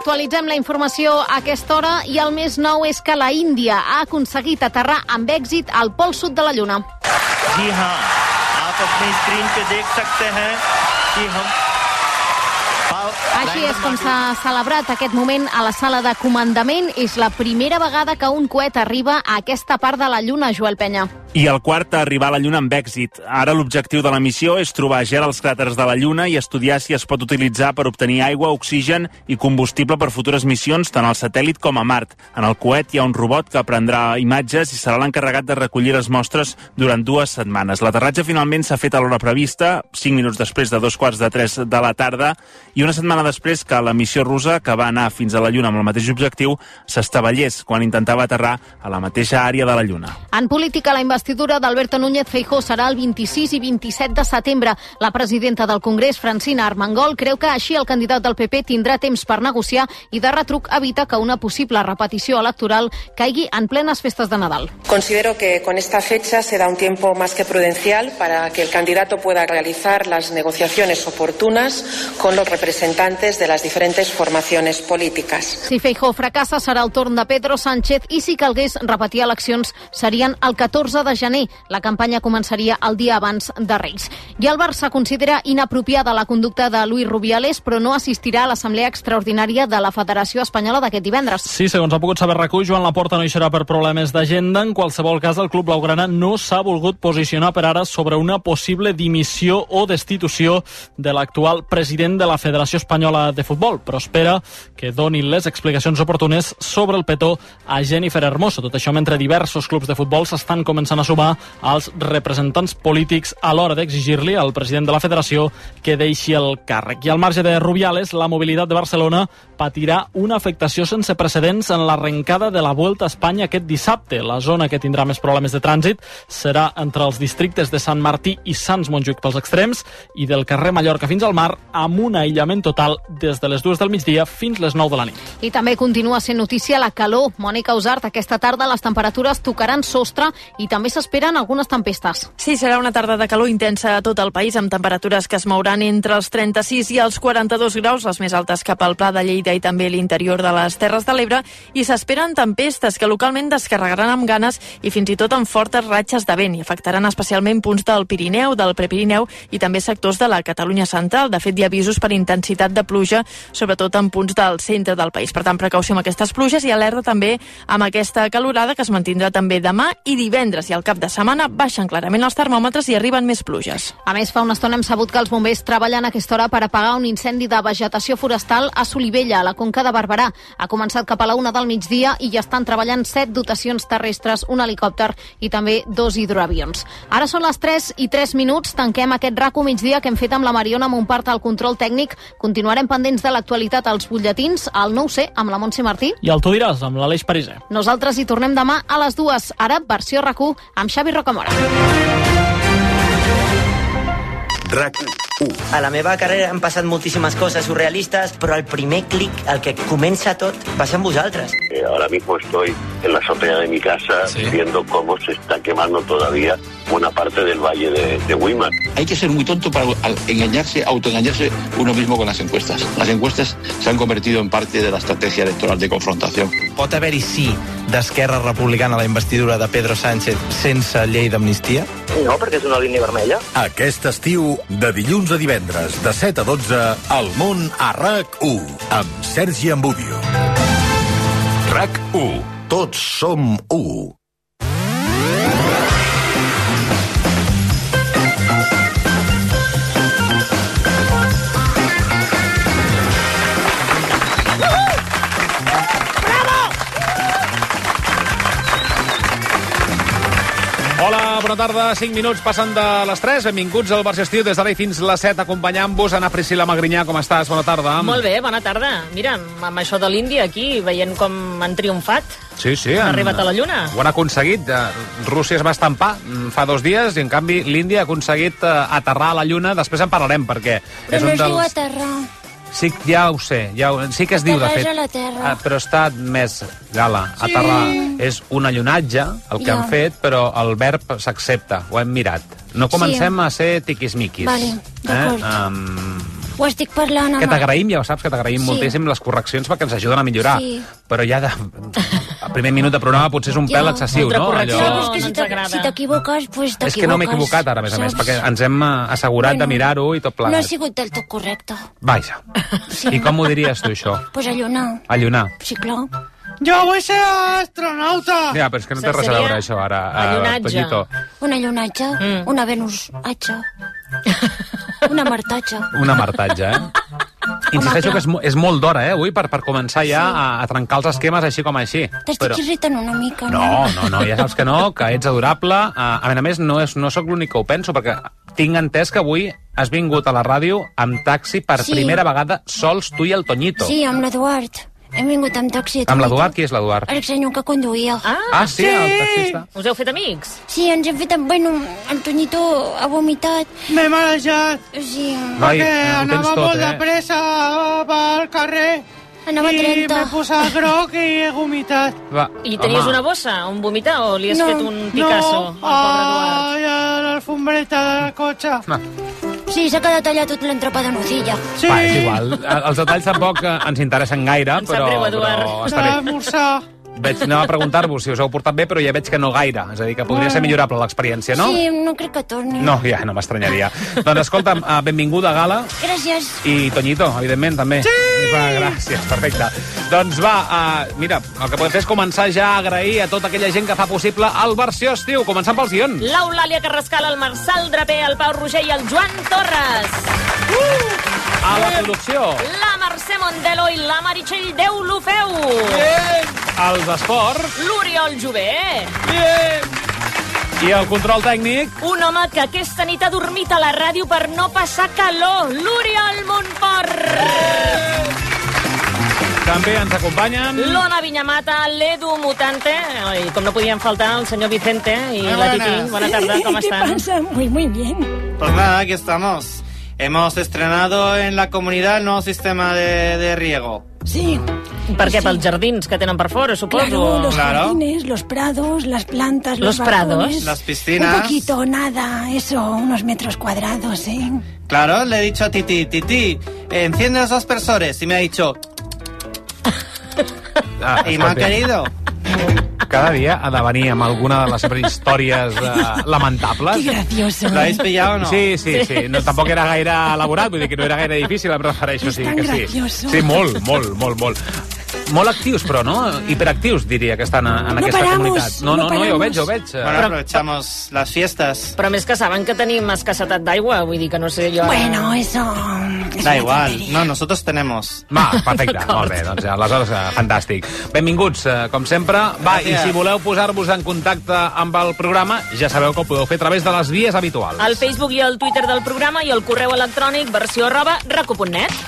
Actualitzem la informació a aquesta hora i el més nou és que la Índia ha aconseguit aterrar amb èxit al pol sud de la Lluna. जी हाँ, आप अपनी स्क्रीन पे देख सकते हैं कि हम Així és com s'ha celebrat aquest moment a la sala de comandament. És la primera vegada que un coet arriba a aquesta part de la Lluna, Joel Penya. I el quart a arribar a la Lluna amb èxit. Ara l'objectiu de la missió és trobar gel als cràters de la Lluna i estudiar si es pot utilitzar per obtenir aigua, oxigen i combustible per futures missions tant al satèl·lit com a Mart. En el coet hi ha un robot que prendrà imatges i serà l'encarregat de recollir les mostres durant 2 setmanes. L'aterratge finalment s'ha fet a l'hora prevista, 5 minuts després de 2:45 de la tarda, i una setmana després que la missió russa, que va anar fins a la Lluna amb el mateix objectiu, s'estavellés quan intentava aterrar a la mateixa àrea de la Lluna. En política, la investidura d'Alberto Núñez Feijóo serà el 26 i 27 de setembre. La presidenta del Congrés, Francina Armengol, creu que així el candidat del PP tindrà temps per negociar i de retruc evita que una possible repetició electoral caigui en plenes festes de Nadal. Considero que con esta fecha se da un tiempo más que prudencial para que el candidato pueda realizar las negociaciones oportunas con los representantes de las diferentes formaciones políticas. Si Feijóo fracassa, serà el torn de Pedro Sánchez i si calgués repetir eleccions serien el 14 de gener. La campanya començaria el dia abans de Reis. I el Barça considera inapropiada la conducta de Luis Rubiales, però no assistirà a l'assemblea extraordinària de la Federació Espanyola d'aquest divendres. Sí, segons ha pogut saber RAC1, Joan Laporta no hi serà per problemes d'agenda. En qualsevol cas, el club blaugrana no s'ha volgut posicionar per ara sobre una possible dimissió o destitució de l'actual president de la Federació Espanyola de Futbol, però espera que donin les explicacions oportunes sobre el petó a Jennifer Hermoso. Tot això mentre diversos clubs de futbol s'estan començant a sumar als representants polítics a l'hora d'exigir-li al president de la federació que deixi el càrrec. I al marge de Rubiales, la mobilitat de Barcelona patirà una afectació sense precedents en l'arrencada de la Vuelta a Espanya aquest dissabte. La zona que tindrà més problemes de trànsit serà entre els districtes de Sant Martí i Sants Montjuïc pels extrems i del carrer Mallorca fins al mar, amb un aïllament total des de les 2 del migdia fins les 9 de la nit. I també continua sent notícia la calor. Mònica Usart, aquesta tarda les temperatures tocaran sostre i també s'esperen algunes tempestes. Sí, serà una tarda de calor intensa a tot el país, amb temperatures que es mouran entre els 36 i els 42 graus, les més altes cap al Pla de Lleida i també l'interior de les Terres de l'Ebre, i s'esperen tempestes que localment descarregaran amb ganes i fins i tot amb fortes ratxes de vent i afectaran especialment punts del Pirineu, del Prepirineu i també sectors de la Catalunya central. De fet, hi ha avisos per intensitat de pluja, sobretot en punts del centre del país. Per tant, precaució amb aquestes pluges i alerta també amb aquesta calorada que es mantindrà també demà i divendres, i al cap de setmana baixen clarament els termòmetres i arriben més pluges. A més, fa una estona hem sabut que els bombers treballen a aquesta hora per apagar un incendi de vegetació forestal a Solivella, a la Conca de Barberà. Ha començat cap a la 1 del migdia i ja estan treballant 7 dotacions terrestres, un helicòpter i també 2 hidroavions. Ara són les 3:03, tanquem aquest RAC1 migdia que hem fet amb la Mariona Montpart al control tècnic. Continuarem pendents de l'actualitat als butlletins, al 9C amb la Montse Martí. I el Tu diràs, amb l'Aleix Pariser. Nosaltres hi tornem demà a les 2. Ara, versió RAC1 amb Xavi Rocamora. RAC1. A la meva carrera han passat moltíssimes coses surrealistes, però el primer clic, el que comença tot, va ser amb vosaltres. Ahora mismo estoy en la azotea de mi casa viendo cómo se está quemando todavía buena parte del valle de Weimar. Hay que ser muy tonto para autoengañarse uno mismo con las encuestas. Las encuestas se han convertido en parte de la estrategia electoral de confrontación. Pot haver-hi sí d'Esquerra Republicana a la investidura de Pedro Sánchez sense llei d'amnistia? No, perquè és una línia vermella. Aquest estiu, de dilluns a divendres, de 7 a 12, al món a RAC1, amb Sergi Ambudio. RAC1. Tots som 1. Hola, bona tarda. 5 minuts passen de les 3. Benvinguts al Versió Estiu des d'ara i fins les 7, acompanyant-vos. Ana Priscila Magrinyà, com estàs? Bona tarda. Molt bé, bona tarda. Mira, amb això de l'Índia aquí, veient com han triomfat. Sí. Han arribat a la Lluna. Ho han aconseguit. Rússia es va estampar fa 2 dies i, en canvi, l'Índia ha aconseguit aterrar a la Lluna. Després en parlarem, perquè però és no un es diu dels... aterrar. Sí, ja ho sé. Sí que es diu, de fet. A la terra. Però està admès, Gala. Sí. Aterrar és un allunatge, el que han fet, però el verb s'accepta. Ho hem mirat. No comencem a ser tiquismiquis. Vale, d'acord. Ho estic parlant amb... Que t'agraïm, ja ho saps, que t'agraïm moltíssim les correccions perquè ens ajuden a millorar. Sí. Però ja al primer minut de programa potser és un pèl excessiu, no? Allò... Sí, si t'equivoques, pues t'equivoques. És que no m'he equivocat ara, a més, perquè ens hem assegurat de mirar-ho i tot plegat. No ha sigut del tot correcte. Vaja. I com ho diries tu, això? Pues allunar. Allunar. Sí, clar. Jo vull ser astronauta! Ja, però és que no té res a veure, això, ara. Allunatge. Un allunatge, una venusatge, una martatge. Una martatge, Insisteixo que és molt d'hora, avui, per començar ja a trencar els esquemes així com així. T'estic irritant una mica, no? No, ja saps que no, que ets adorable. A més, no sóc l'únic que ho penso, perquè tinc entès que avui has vingut a la ràdio amb taxi per primera vegada sols tu i el Toñito. Sí, amb l'Eduard. Hem vingut amb taxi. Amb l'Eduard? Qui és l'Eduard? El senyor que conduïa. Sí, el taxista. Us heu fet amics? Sí, ens hem fet... Bueno, el Toñito ha vomitat. M'he marejat. Sí. Perquè anava molt de pressa pel carrer. Anava a 30. I m'he posat groc i he vomitat. I tenies una bossa on vomitar o li has fet un Picasso al pobre Eduard? A l'alfombreta del cotxe. Sí, s'ha quedat allà tot l'entrepà de nocilla. Sí. Va, és igual. Els detalls tampoc ens interessen gaire, però està bé. Anava a preguntar-vos si us heu portat bé, però ja veig que no gaire. És a dir, que podria ser millorable l'experiència, no? Sí, no crec que torni. No, ja no m'estranyaria. Doncs escolta'm, benvinguda, Gala. Gràcies. I Toñito, evidentment, també. Sí! Gràcies, perfecte. Doncs va, mira, el que podem fer és començar ja a agrair a tota aquella gent que fa possible el Versió Estiu. Començant pels guions. L'Eulàlia Carrascal, el Marçal Draper, el Pau Roger i el Joan Torres. A la producció. La Mercè Mondelo i la Meritxell Déu lo feu. Els esports. L'Oriol Jové. I el control tècnic. Un home que aquesta nit ha dormit a la ràdio per no passar calor. L'Oriol Montfort. També ens acompanyen l'Ona Viñamata, l'Edu Mutante, i com no podien faltar el senyor Vicente i la Titi. Bona tarda, com estan? ¿Qué pasa? Muy bien. Pues nada, aquí estamos. Hemos estrenado en la comunidad el nuevo sistema de riego. Sí. Per què? Pels jardins que tenen per fora, suposo? Claro, los jardines, los prados, las plantas, los balcones, las piscinas. Un poquito, nada, eso, unos metros cuadrados, Claro, le he dicho a Titi, enciende los aspersores, y me ha dicho... I m'ha querido. Cada dia ha de venir amb alguna de les seves històries lamentables. Que gracioso. ¿L'habéis pillado o no? Sí. No, tampoc era gaire elaborat, vull dir que no era gaire difícil, em refereixo. És tan gracioso. Sí, molt. Molt actius, però, no? Hiperactius, diria, que estan en aquesta comunitat. No, ja ho veig. Bueno, aprovechamos las fiestas. Però més que saben que tenim escassetat d'aigua, vull dir que no sé jo... Bueno, eso... Da igual. No, nosotros tenemos. Va, perfecte, molt bé, doncs aleshores, fantàstic. Benvinguts, com sempre. Va, i si voleu posar-vos en contacte amb el programa, ja sabeu que ho podeu fer a través de les vies habituals. El Facebook i el Twitter del programa i el correu electrònic versió@raco.net.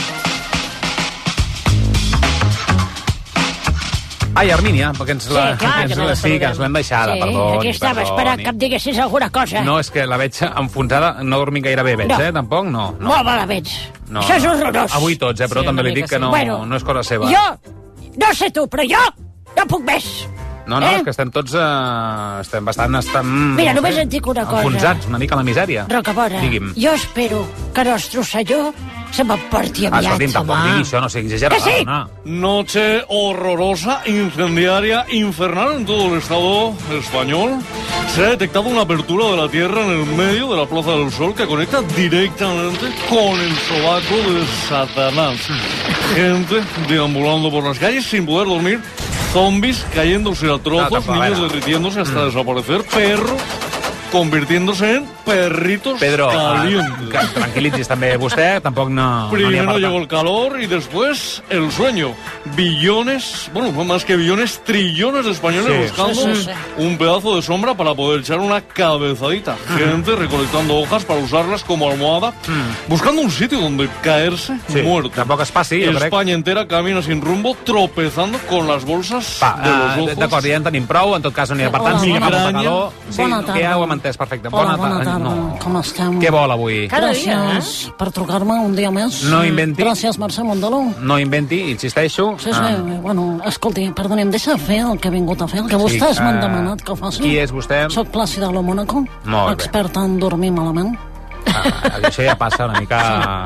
Ai, Armínia, perquè ens l'hem deixada, perdó. Aquí estava, esperant que em diguessis alguna cosa. No, és que la veig enfonsada, no dormim gaire bé, veig, tampoc, no. Molt mala veig. Això és horrorós. Avui tots, però també li dic que no és cosa seva. Jo, no sé tu, però jo no puc més. No, és que estem tots... estem bastant... Mira, només et dic una cosa. Enfonsats, una mica a la misèria. Rocabora, jo espero que nostre senyor se m'emporti aviat. Escolti'm, tampoc digui això, no sigui exagerat. Que sí? Noche horrorosa, incendiaria, infernal en todo el Estado español. Se ha detectado una apertura de la Tierra en el medio de la Plaza del Sol que conecta directamente con el sobaco de Satanás. Gente deambulando por las calles sin poder dormir, zombies cayéndose a trozos, niños derritiéndose hasta desaparecer, perros convirtiéndose en perritos calientes. Tranquilitzis també vostè, tampoc no... Primero llegó el calor y después el sueño. Billones, bueno, más que billones, trillones de españoles buscando un pedazo de sombra para poder echar una cabezadita. Gente recolectando hojas para usarlas como almohada, buscando un sitio donde caerse muerto. Tampoc es passi, jo crec. España entera camina sin rumbo, tropezando con las bolsas de los ojos. D'acord, ja en tenim prou, en tot cas no n'hi ha per tant, sí que fa molta calor. Bona tarda. Ja ho hem entès perfecte. Bona tarda, com estem? Què vol avui? Gràcies per trucar-me un dia més. No inventi. Gràcies, Mercè Mondelo. No inventi, insisteixo. Sí, bueno, escolti, perdoni, em deixa fer el que he vingut a fer, el que vostès m'han demanat que faci. Qui és vostè? Soc Plàcida Lo Mónaco, experta en dormir malament. Això ja passa una mica...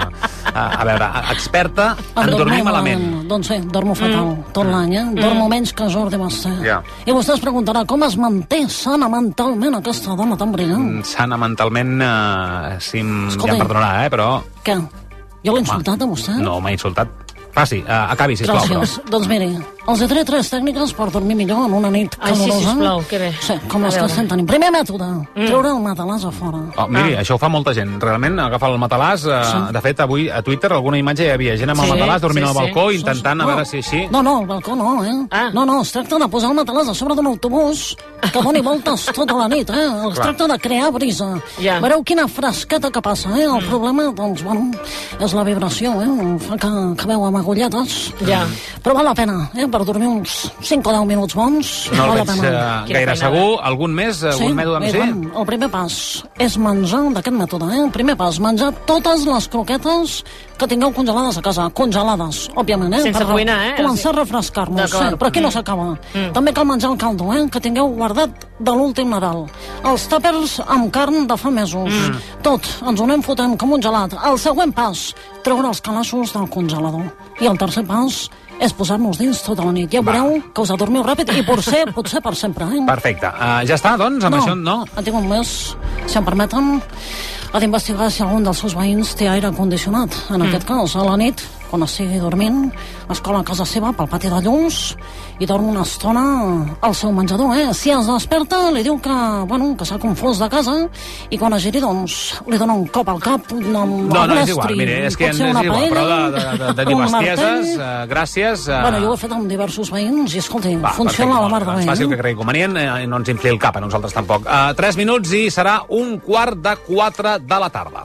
A veure, experta en dormir malament. Doncs sí, dormo fatal tot l'any, Dormo menys que Jordi Basté. I vostè es preguntarà com es manté sana mentalment aquesta dona tan brillant. Sana mentalment, ja em perdonarà, però... Què? Jo l'he insultat a vostè? No, m'ha insultat. Passi, acabi, sisplau. Gràcies. Doncs miri, els diré 3 tècniques per dormir millor en una nit calorosa. Sí, sisplau, que bé. Sí, com les que estem tenint. Primer mètode, treure el matalàs a fora. Miri, això ho fa molta gent. Realment, agafar el matalàs... De fet, avui a Twitter alguna imatge hi havia gent amb el matalàs dormint al balcó, intentant a veure si així... No, al balcó no, No, es tracta de posar el matalàs a sobre d'un autobús que doni voltes tota la nit, Es tracta de crear brisa. Veureu quina fresqueta que passa, El problema, doncs, bueno, és la vibració, Fa que veu amb agulletes. Però val la pena, per dormir uns 5 o 10 minuts bons. No el veig gaire segur. Algun més? Algun mètode amb sí? El primer pas és menjar d'aquest mètode, El primer pas, menjar totes les croquetes que tingueu congelades a casa. Congelades, òbviament, Sense cuinar, Començar a refrescar-nos, però aquí no s'acaba. També cal menjar el caldo, que tingueu guardat de l'últim Nadal. Els tàpers amb carn de fa mesos. Tot, ens ho anem fotent com un gelat. El següent pas, treure els calaixos del congelador. I el tercer pas és posar-nos dins tota la nit. Ja veureu que us adormiu ràpid i potser per sempre. Perfecte. Ja està, doncs? Amb això no? En tinc un mes, si em permeten, ha d'investigar si algun dels seus veïns té aire condicionat. En aquest cas, a la nit, quan estigui dormint, es cola a casa seva pel pati de llums i dorm una estona al seu menjador, Si es desperta, li diu que s'ha confós de casa i quan es giri, doncs, li dona un cop al cap No, és igual, mire, és que ens és igual, però de dir bestieses, gràcies. Bueno, jo ho he fet amb diversos veïns i, escolti, funciona a la mar de bé. És fàcil que cregui convenient i no ens infli el cap a nosaltres tampoc. 3 minuts i serà 3:15 de la tarda.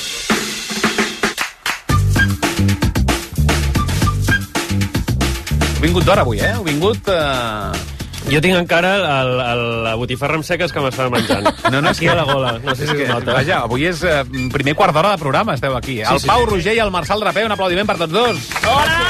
Heu vingut d'hora avui, Heu vingut... Jo tinc encara la botifarra amb seques que m'estava menjant. Aquí a la gola, no sé si es nota. Vaja, avui és primer quart d'hora de programa, esteu aquí. El Pau Roger i el Marçal Draper, un aplaudiment per tots dos. Hola!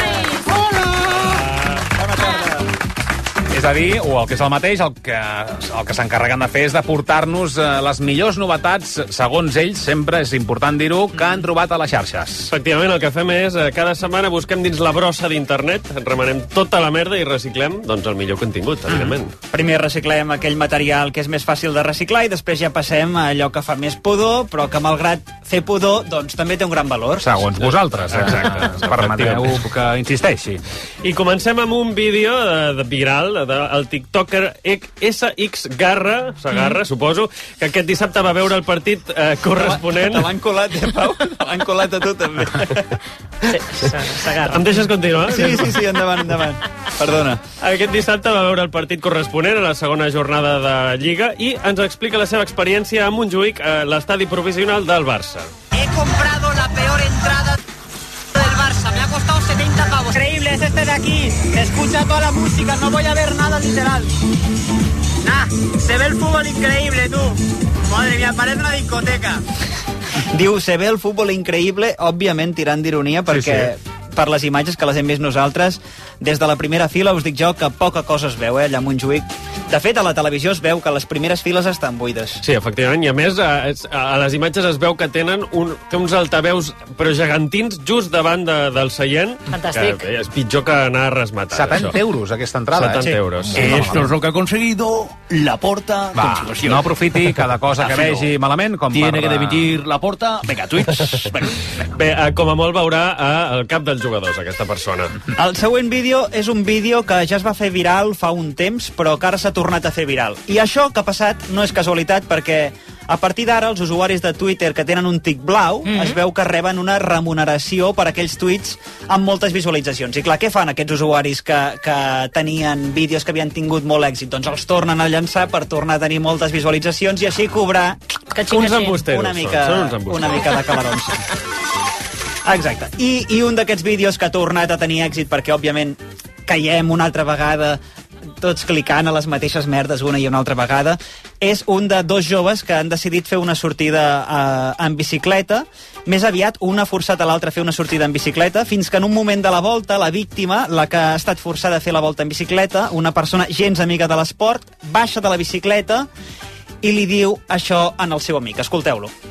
Bona tarda. És a dir, o el que és el mateix, el que s'encarreguen de fer és de portar-nos les millors novetats, segons ells, sempre és important dir-ho, que han trobat a les xarxes. Efectivament, el que fem és, cada setmana busquem dins la brossa d'internet, remenem tota la merda i reciclem, doncs, el millor contingut, evidentment. Primer reciclem aquell material que és més fàcil de reciclar i després ja passem a allò que fa més pudor, però que malgrat fer pudor, doncs també té un gran valor. Segons vosaltres, exacte. Permeteu que insisteixi. I comencem amb un vídeo viral del tiktoker SX Garra, Sagarra, suposo, que aquest dissabte va veure el partit corresponent... Te l'han colat, Pau? Te l'han colat a tu, també. Sagarra. Em deixes continuar? Sí, endavant. Perdona. Aquest dissabte va veure el partit corresponent a la segona jornada de Lliga i ens explica la seva experiència a Montjuïc, a l'estadi provisional del Barça. He comprado la peor entrada del Barça, me ha costado 70 pavos. Increíble es este de aquí, se escucha toda la música, no voy a ver nada literal. Se ve el fútbol increíble, tú. Madre mía, parece una discoteca. Diu, se ve el futbol increïble, òbviament tirant d'ironia, perquè per les imatges que les hem vist nosaltres, des de la primera fila us dic jo que poca cosa es veu, allà a Montjuïc. De fet, a la televisió es veu que les primeres files estan buides. Sí, efectivament, i a més, a les imatges es veu que tenen uns altaveus però gegantins just davant del seient. Fantàstic. És pitjor que anar a resmatar. 70 euros, aquesta entrada. 70 euros. Esto es lo que ha conseguido Laporta. No aprofiti cada cosa que vegi malament. Tiene que dimitir Laporta. Vinga, tuits. Bé, com a molt veurà el cap dels jugadors, aquesta persona. El següent vídeo és un vídeo que ja es va fer viral fa un temps, però que ara s'ha tornat a fer viral. I això que ha passat no és casualitat, perquè a partir d'ara els usuaris de Twitter que tenen un tic blau es veu que reben una remuneració per aquells tuits amb moltes visualitzacions. I clar, què fan aquests usuaris que tenien vídeos que havien tingut molt èxit? Doncs els tornen a llançar per tornar a tenir moltes visualitzacions i així cobrar uns embusteros. Una mica de calarons. Exacte. I un d'aquests vídeos que ha tornat a tenir èxit perquè, òbviament, caiem una altra vegada tots clicant a les mateixes merdes una i una altra vegada, és un de dos joves que han decidit fer una sortida en bicicleta. Més aviat, un ha forçat a l'altre a fer una sortida en bicicleta, fins que en un moment de la volta, la víctima, la que ha estat forçada a fer la volta en bicicleta, una persona gens amiga de l'esport, baixa de la bicicleta i li diu això en el seu amic. Escolteu-lo.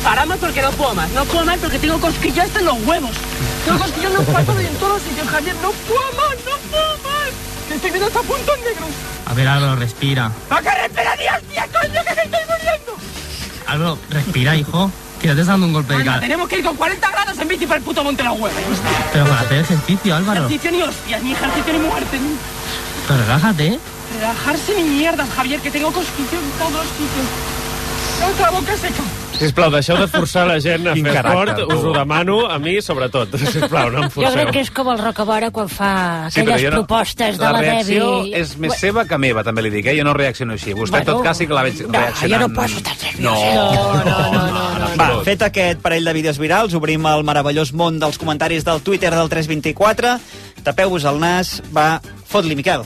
Paramos porque no puedo más porque tengo cosquillas en los huevos. Tengo cosquillas en los párpados y en todos los sitios, Javier. No puedo más. Que estoy viendo hasta puntos negros. A ver, Álvaro, respira. ¿Para qué respira, tía, coño, que me estoy muriendo? Álvaro, respira, hijo. Que ya te está dando un golpe de cara. Tenemos que ir con 40 grados en bici para el puto Monte de los Huevos. Pero para hacer ejercicio, Álvaro. Ejercicio ni hostias, ni ejercicio ni muerte. Pero relájate. Relajarse ni mierdas, Javier, que tengo cosquillas en todos los sitios. Tengo la boca seca. Sisplau, deixeu de forçar la gent a fer esport, us ho demano, a mi sobretot. Sisplau, no em forceu. Jo crec que és com el Rocabora quan fa aquelles propostes de la Debbie. La reacció és més seva que meva, també li dic, Jo no reacciono així. Vostè, en tot cas, sí que la veig reaccionant. Jo no poso tan nerviosa. No. Va, fet aquest parell de vídeos virals, obrim el meravellós món dels comentaris del Twitter del 324. Tapeu-vos el nas, va, fot-li, Miquel.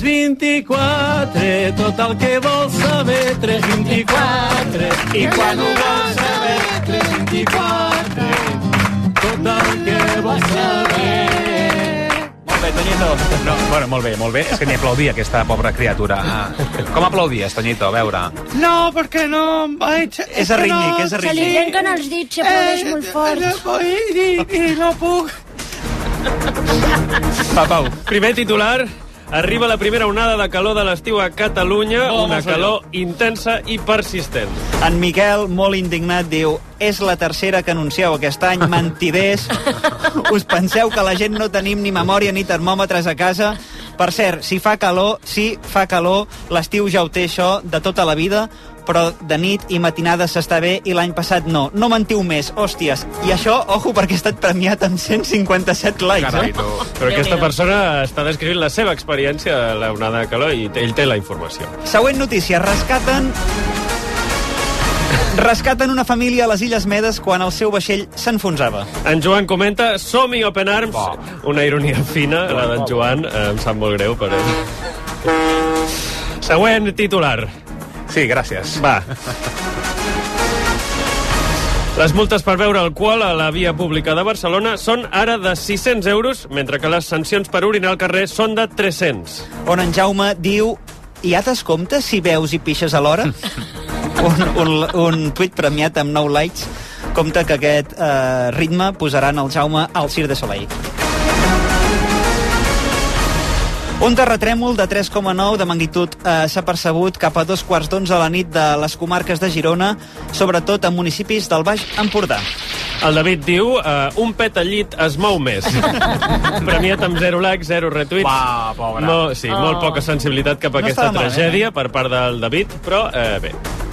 324, tot el que vols saber, 324. I quan ho vols saber, 324, tot el que vols saber. Molt bé, Toñito. No, bueno, molt bé. És que ni aplaudia aquesta pobra criatura. Com aplaudies, Toñito? A veure. No, perquè no em vaig... És arrítmic. Se li trenquen els dits, si aplaudeix molt fort. I no puc. Va, Pau. Primer titular. Arriba la primera onada de calor de l'estiu a Catalunya, una calor intensa i persistent. En Miquel, molt indignat, diu: és la tercera que anuncieu aquest any, mentiders. Us penseu que la gent no tenim ni memòria ni termòmetres a casa? Per cert, si fa calor, l'estiu ja ho té això de tota la vida, però de nit i matinada s'està bé i l'any passat no. No mentiu més, hòsties. I això, ojo, perquè ha estat premiat amb 157 likes. Carai, no. Però aquesta persona està descrivint la seva experiència de l'onada de calor i ell té la informació. Següent notícia. Rescaten una família a les Illes Medes quan el seu vaixell s'enfonsava. En Joan comenta: som-hi, Open Arms. Una ironia fina, la d'en Joan. Em sap molt greu per ell. Següent titular. Sí, gràcies. Va. Les multes per beure alcohol a la via pública de Barcelona són ara de 600 euros, mentre que les sancions per orinar al carrer són de 300. On en Jaume diu: hi ha descompte si beus i pixes alhora? un tuit premiat amb 9 likes. Compte que aquest ritme posaran el Jaume al Cirque du Soleil. Un terratrèmol de 3,9 de magnitud s'ha percebut cap a 2:15 de la nit de les comarques de Girona, sobretot en municipis del Baix Empordà. El David diu: un pet al llit es mou més. Premiat amb 0 likes, 0 retweets. Va, pobre. Molt poca sensibilitat cap a aquesta tragèdia per part del David, però bé.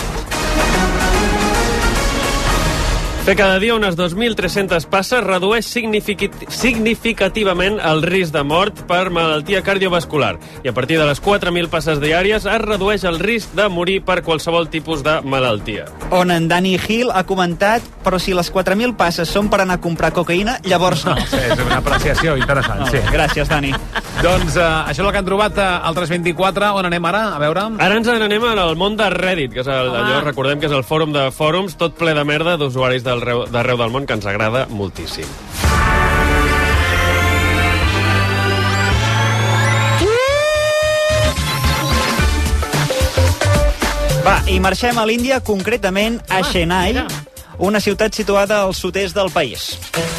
Fer cada dia unes 2.300 passes redueix significativament el risc de mort per malaltia cardiovascular. I a partir de les 4.000 passes diàries es redueix el risc de morir per qualsevol tipus de malaltia. On en Dani Gil ha comentat: però si les 4.000 passes són per anar a comprar cocaïna, llavors no. Sí, és una apreciació interessant. Sí. Gràcies, Dani. Doncs això és el que han trobat al 324. On anem ara? A veure. Ara ens n'anem al món de Reddit, que és allò, recordem que és el fòrum de fòrums, tot ple de merda d'usuaris d'arreu del món, que ens agrada moltíssim. Va, i marxem a l'Índia, concretament a Chennai, una ciutat situada al sud-est del país.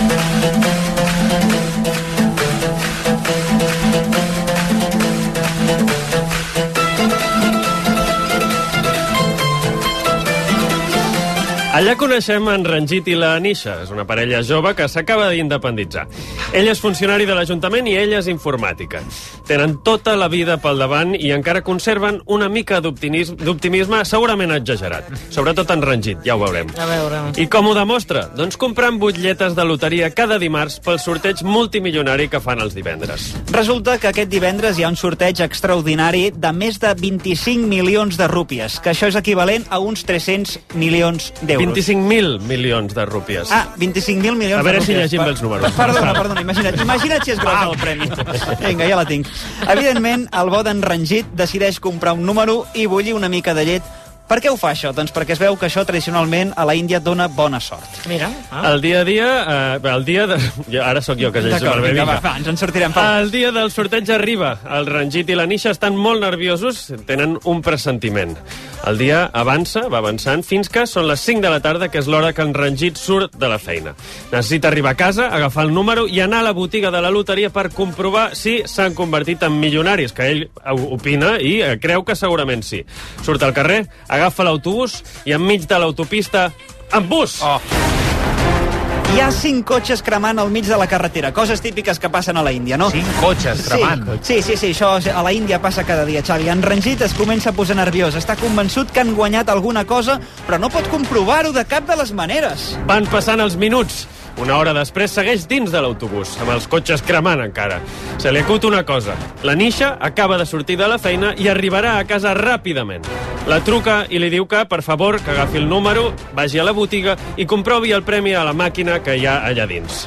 Allà coneixem en Ranjit i la Anisha. És una parella jove que s'acaba d'independitzar. Ell és funcionari de l'Ajuntament i ella és informàtica. Tenen tota la vida pel davant i encara conserven una mica d'optimisme segurament exagerat. Sobretot en Ranjit, ja ho veurem. A veure. I com ho demostra? Doncs comprant butlletes de loteria cada dimarts pel sorteig multimilionari que fan els divendres. Resulta que aquest divendres hi ha un sorteig extraordinari de més de 25 milions de rúpies, que això és equivalent a uns 300 milions d'euros. 25.000 milions de rúpies. 25.000 milions de rúpies. A veure si llegim bé els números. Perdona, imagina't si és gros el premi. Vinga, ja la tinc. Evidentment, el bo d'en Ranjit decideix comprar un número i bullir una mica de llet Per què ho fa això? Doncs perquè es veu que això tradicionalment a la Índia dona bona sort. Mira. El dia a dia... el dia de... Ara sóc jo que llegeixo el bé. Va, ens en sortirem. El dia del sorteig arriba. El Ranjit i la Nisha estan molt nerviosos, tenen un pressentiment. El dia avança, va avançant, fins que són les 5 de la tarda, que és l'hora que en Ranjit surt de la feina. Necessita arribar a casa, agafar el número i anar a la botiga de la loteria per comprovar si s'han convertit en milionaris, que ell opina i creu que segurament sí. Surt al carrer, agafa l'autobús i enmig de l'autopista, en bus! Hi ha 5 cotxes cremant al mig de la carretera, coses típiques que passen a la Índia, no? 5 cotxes cremant? Sí, això a la Índia passa cada dia, Xavi. En Ranjit es comença a posar nerviós, està convençut que han guanyat alguna cosa, però no pot comprovar-ho de cap de les maneres. Van passant els minuts. Una hora després segueix dins de l'autobús, amb els cotxes cremant encara. Se li acut una cosa. La Nisha acaba de sortir de la feina i arribarà a casa ràpidament. La truca i li diu que, per favor, que agafi el número, vagi a la botiga i comprovi el premi a la màquina que hi ha allà dins.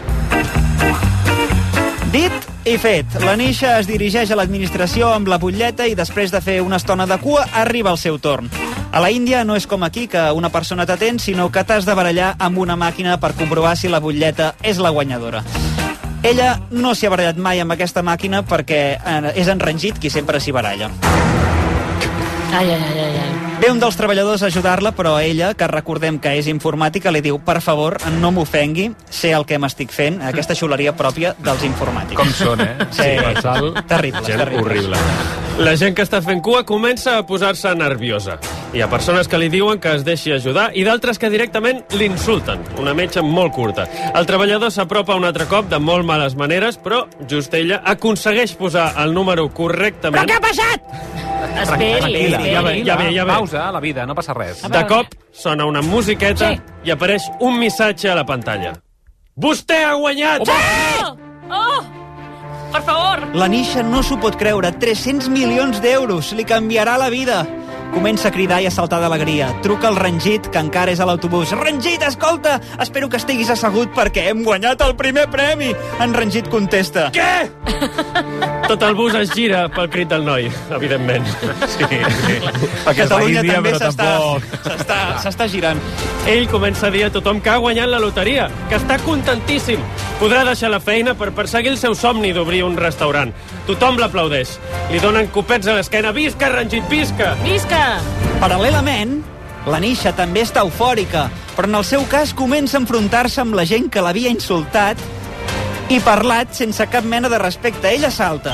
Dit i fet. La Nisha es dirigeix a l'administració amb la butlleta i després de fer una estona de cua arriba el seu torn. A la Índia no és com aquí, que una persona t'atén, sinó que t'has de barallar amb una màquina per comprovar si la butlleta és la guanyadora. Ella no s'hi ha barallat mai amb aquesta màquina perquè és en Ranjit qui sempre s'hi baralla. Ai. Ve un dels treballadors a ajudar-la, però ella, que recordem que és informàtica, li diu, per favor, no m'ofengui, sé el que m'estic fent, aquesta xuleria pròpia dels informàtics. Com són, Sí, terrible. Gent horrible. La gent que està fent cua comença a posar-se nerviosa. Hi ha persones que li diuen que es deixi ajudar i d'altres que directament l'insulten. Una metxa molt curta. El treballador s'apropa un altre cop de molt males maneres, però just ella aconsegueix posar el número correctament. Però què ha passat? Esperi. Ja ve. Pausa, la vida, no passa res. De cop sona una musiqueta i apareix un missatge a la pantalla. Vostè ha guanyat! Oh! Per favor! La Nisha no s'ho pot creure. 300 milions d'euros. Li canviarà la vida. Comença a cridar i a saltar d'alegria. Truca al Ranjit, que encara és a l'autobús. Ranjit, escolta! Espero que estiguis assegut perquè hem guanyat el primer premi. En Ranjit contesta. Què? Tot el bus es gira pel crit del noi, evidentment. Sí. A Catalunya també s'està girant. Ell comença a dir a tothom que ha guanyat la loteria, que està contentíssim. Podrà deixar la feina per perseguir el seu somni d'obrir un restaurant. Tothom l'aplaudeix. Li donen copets a l'esquena. Visca, Ranjit, visca! Visca! Paral·lelament, la Nisha també està eufòrica, però en el seu cas comença a enfrontar-se amb la gent que l'havia insultat i parlat sense cap mena de respecte. Ella salta.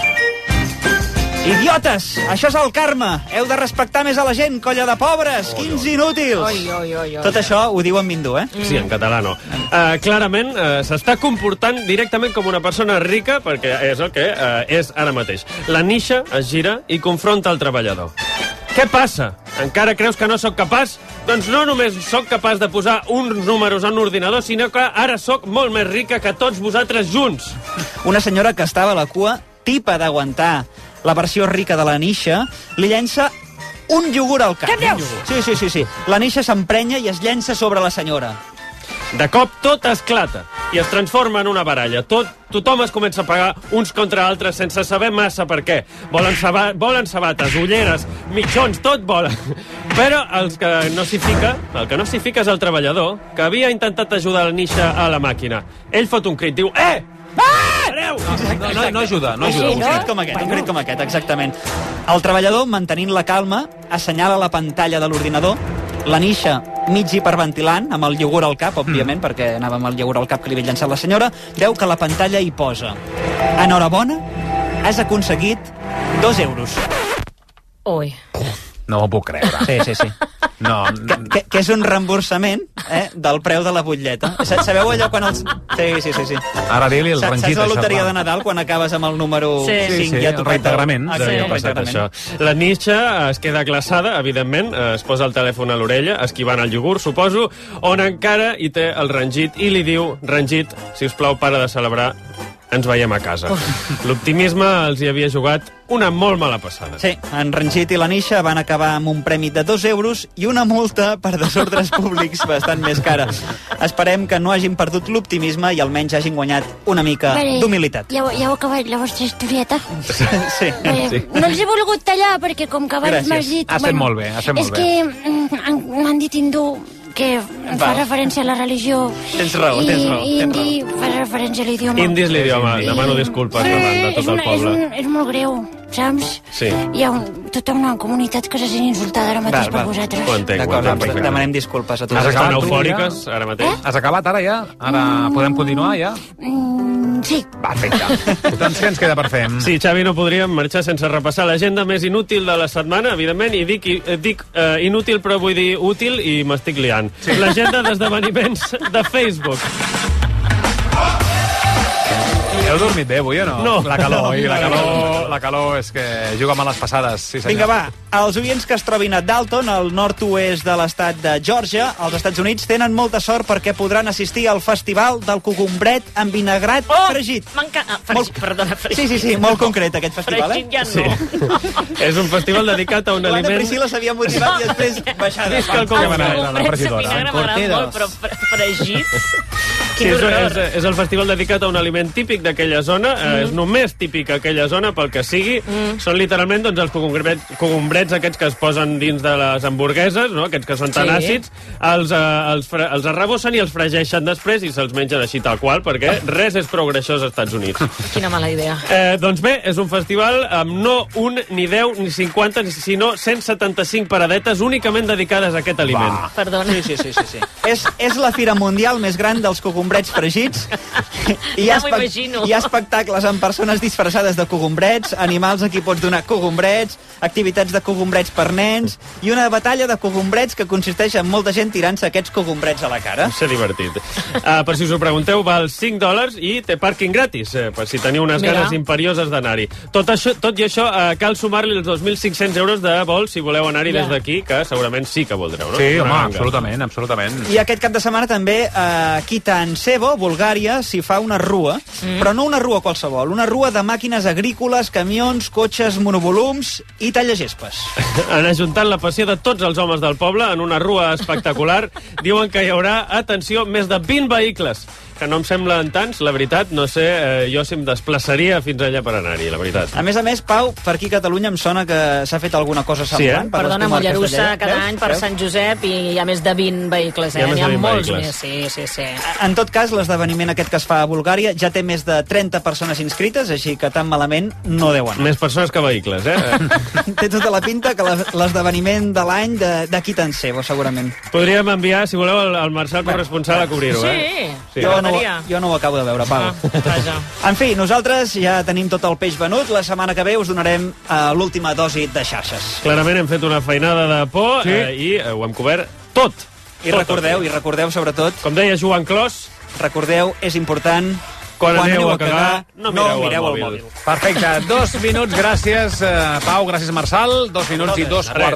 Idiotes! Això és el karma! Heu de respectar més a la gent, colla de pobres! Quins inútils! Tot això ho diu en hindú, Sí, en català no. Clarament s'està comportant directament com una persona rica, perquè és el que és ara mateix. La Nisha es gira i confronta el treballador. Què passa? Encara creus que no sóc capaç? Doncs no només sóc capaç de posar uns números en un ordinador, sinó que ara sóc molt més rica que tots vosaltres junts. Una senyora que estava a la cua, tipa d'aguantar la versió rica de la Nisha, li llença un iogurt al cap. Què dius? Sí. La Nisha s'emprenya i es llença sobre la senyora. De cop tot esclata i es transforma en una baralla. Tothom es comença a pagar uns contra altres sense saber massa per què. Volen sabates, ulleres, mitjons, tot volen. Però el que no s'hi fica és el treballador, que havia intentat ajudar la Nisha a la màquina. Ell fot un crit, diu, No ajuda. Un crit com aquest, exactament. El treballador, mantenint la calma, assenyala la pantalla de l'ordinador. La Nisha, mig hiperventilant, amb el iogurt al cap, òbviament, perquè anava amb el iogurt al cap que li havia llançat la senyora, veu que la pantalla hi posa: enhorabona, has aconseguit 2 euros. Ui. No ho puc creure. Sí. No. Que és un reemborsament del preu de la butlleta. Sabeu allò quan els... Sí. Ara dir-li el Ranjit. Saps la loteria de Nadal quan acabes amb el número 5 i ja t'ho reintegrament. La Nisha es queda glaçada, evidentment, es posa el telèfon a l'orella, esquivant el iogurt, suposo, on encara hi té el Ranjit i li diu: Ranjit, si us plau, para de celebrar, ens veiem a casa. L'optimisme els hi havia jugat una molt mala passada. Sí, en Ranjit i la Nisha van acabar amb un premi de 2 euros i una multa per desordres públics bastant més cara. Esperem que no hagin perdut l'optimisme i almenys hagin guanyat una mica d'humilitat. Ja heu acabat la vostra historieta? Sí. No els he volgut tallar perquè com que abans m'has dit... Has fet molt bé, És que m'han dit hindú, que fa referència a la religió. Tens raó. I indi fa referència a l'idioma. Indi és l'idioma. Demano disculpes davant de tot el poble. És molt greu, saps? Sí. Hi ha tota una comunitat que se sent insultada ara mateix per vosaltres. Ho entenc. D'acord, demanem disculpes a tots. Has acabat eufòriques ara mateix? Has acabat ara ja? Ara podem continuar ja? Sí. Perfecte. Doncs què ens queda per fer? Sí, Xavi, no podríem marxar sense repassar l'agenda més inútil de la setmana, evidentment, i dic inútil, però vull dir útil, i m'estic liant. Sí. L'agenda d'esdeveniments de Facebook. Heu dormit bé avui o no? No. La calor és que juga males passades. Sí, senyor. Vinga, va. Els oients que es trobin a Dalton, al nord-oest de l'estat de Georgia, als Estats Units, tenen molta sort perquè podran assistir al festival del cogombret envinagrat fregit. Perdona, fregit. Sí, molt concret aquest festival, Fregit ja no. Sí. És un festival dedicat a un aliment... L'Anna Priscila s'havia motivat i després baixada. És que el cogombret vinagre m'agrada molt, però fregit... Sí, és el festival dedicat a un aliment típic d'aquella zona, és només típic aquella zona, pel que sigui. Són literalment doncs, els cogombrets aquests que es posen dins de les hamburgueses, no? Aquests que són tan àcids, els arrebossen i els fregeixen després i se'ls mengen així tal qual, perquè res és prou greixós als Estats Units. Quina mala idea. Doncs bé, és un festival amb no un, ni 10, ni 50, sinó 175 paradetes únicament dedicades a aquest aliment. Perdona. Sí. És la fira mundial més gran dels cogombrets fregits. I hi ha espectacles amb persones disfressades de cogombrets, animals a qui pots donar cogombrets, activitats de cogombrets per nens i una batalla de cogombrets que consisteix en molta gent tirant-se aquests cogombrets a la cara. És divertit. Per si us ho pregunteu, val $5 i té pàrquing gratis, per si teniu unes ganes imperioses d'anar-hi. Tot i això, cal sumar-li els 2.500 euros de vol si voleu anar-hi des d'aquí, que segurament sí que voldreu, no? Sí, home, absolutament. I aquest cap de setmana també a Kitansevo, Bulgària, s'hi fa una rua, però no una rua qualsevol, una rua de màquines agrícoles, camions, cotxes, monovolums i tallagespes. Han ajuntat la passió de tots els homes del poble en una rua espectacular. Diuen que hi haurà, atenció, més de 20 vehicles, que no em semblen tants, la veritat, no sé, jo si em desplaçaria fins allà per anar-hi, la veritat. A més, Pau, per aquí a Catalunya em sona que s'ha fet alguna cosa semblant. Perdona, Mollerussa, cada any per Sant Josep i hi ha més de 20 vehicles, N'hi ha molts més, sí. En tot cas, l'esdeveniment aquest que es fa a Bulgària ja té més de 30 persones inscrites, així que tan malament no deu anar. Més persones que vehicles, Té tota la pinta que l'esdeveniment de l'any de Kitansevo, segurament. Podríem enviar, si voleu, el Marcel corresponsal a cobrir-ho, Sí. Jo no ho acabo de veure, Pau. En fi, nosaltres ja tenim tot el peix venut. La setmana que ve us donarem l'última dosi de xarxes. Clarament hem fet una feinada de por i ho hem cobert tot. I recordeu, sobretot... Com deia Joan Clos... Recordeu, és important... Quan aneu a cagar, no mireu el mòbil. Perfecte, 2 minuts, gràcies Pau, gràcies Marçal, 2 minuts i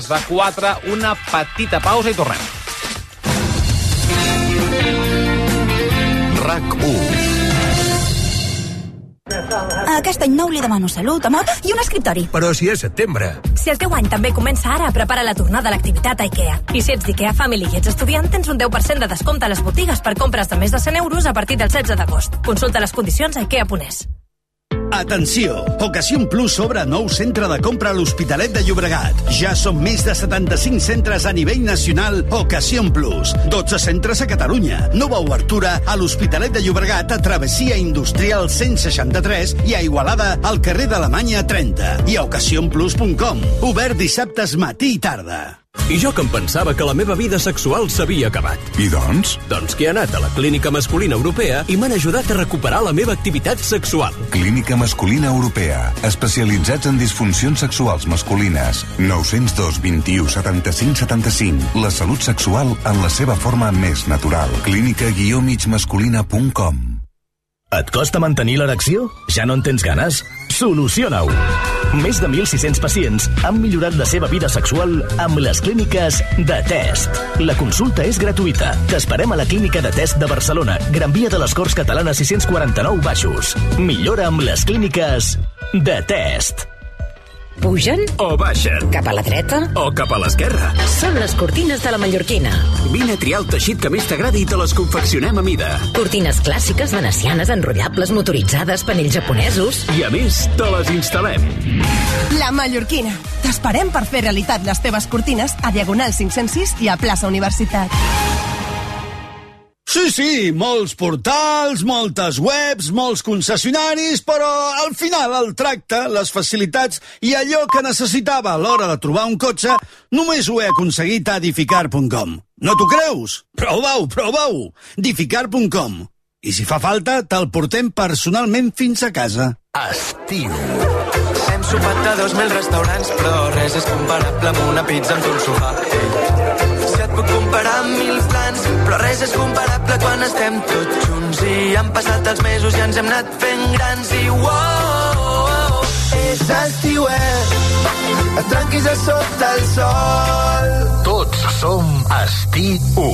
3:45, una petita pausa i tornem. RAC1. Aquest any nou li demano salut, amor i un escriptori. Però si és setembre. Si el teu any també comença ara, prepara la tornada a l'activitat a IKEA. I si ets d'IKEA Family i ets estudiant, tens un 10% de descompte a les botigues per compres de més de 100 euros a partir del 16 d'agost. Consulta les condicions a ikea.es. Atenció! Ocasión Plus obre nou centre de compra a l'Hospitalet de Llobregat. Ja són més de 75 centres a nivell nacional Ocasión Plus. 12 centres a Catalunya. Nova obertura a l'Hospitalet de Llobregat a Travessia Industrial 163 i a Igualada al carrer d'Alemanya 30. I a ocasionplus.com. Obert dissabtes matí i tarda. I jo que em pensava que la meva vida sexual s'havia acabat. I doncs? Doncs que he anat a la Clínica Masculina Europea i m'han ajudat a recuperar la meva activitat sexual. Clínica Masculina Europea. Especialitzats en disfuncions sexuals masculines. 902 21 75 75. La salut sexual en la seva forma més natural. clínica-migmasculina.com. Et costa mantenir l'erecció? Ja no en tens ganes? Soluciona-ho! Més de 1.600 pacients han millorat la seva vida sexual amb les clíniques de Test. La consulta és gratuïta. T'esperem a la clínica de Test de Barcelona, Gran Via de les Corts Catalanes 649 Baixos. Millora amb les clíniques de Test. Pugen o baixen, cap a la dreta o cap a l'esquerra. Són les cortines de la Mallorquina. Vine a triar el teixit que més t'agradi i te les confeccionem a mida. Cortines clàssiques, venecianes, enrotllables, motoritzades, panells japonesos. I a més, te les instal·lem. La Mallorquina. T'esperem per fer realitat les teves cortines a Diagonal 506 i a plaça Universitat. Sí, molts portals, moltes webs, molts concessionaris, però al final el tracte, les facilitats i allò que necessitava a l'hora de trobar un cotxe només ho he aconseguit a Dificar.com. No t'ho creus? Prova-ho! Dificar.com. I si fa falta, te'l portem personalment fins a casa. Estiu. Hem sopat de 2.000 restaurants, però res és comparable amb una pizza amb un sofà. Si et puc comparar amb 1.000 plans, però res és comparable quan estem tots junts. I han passat els mesos i ens hem anat fent grans i wow, és estiuet, et tranquis a sota el sol. Tots som Estiu.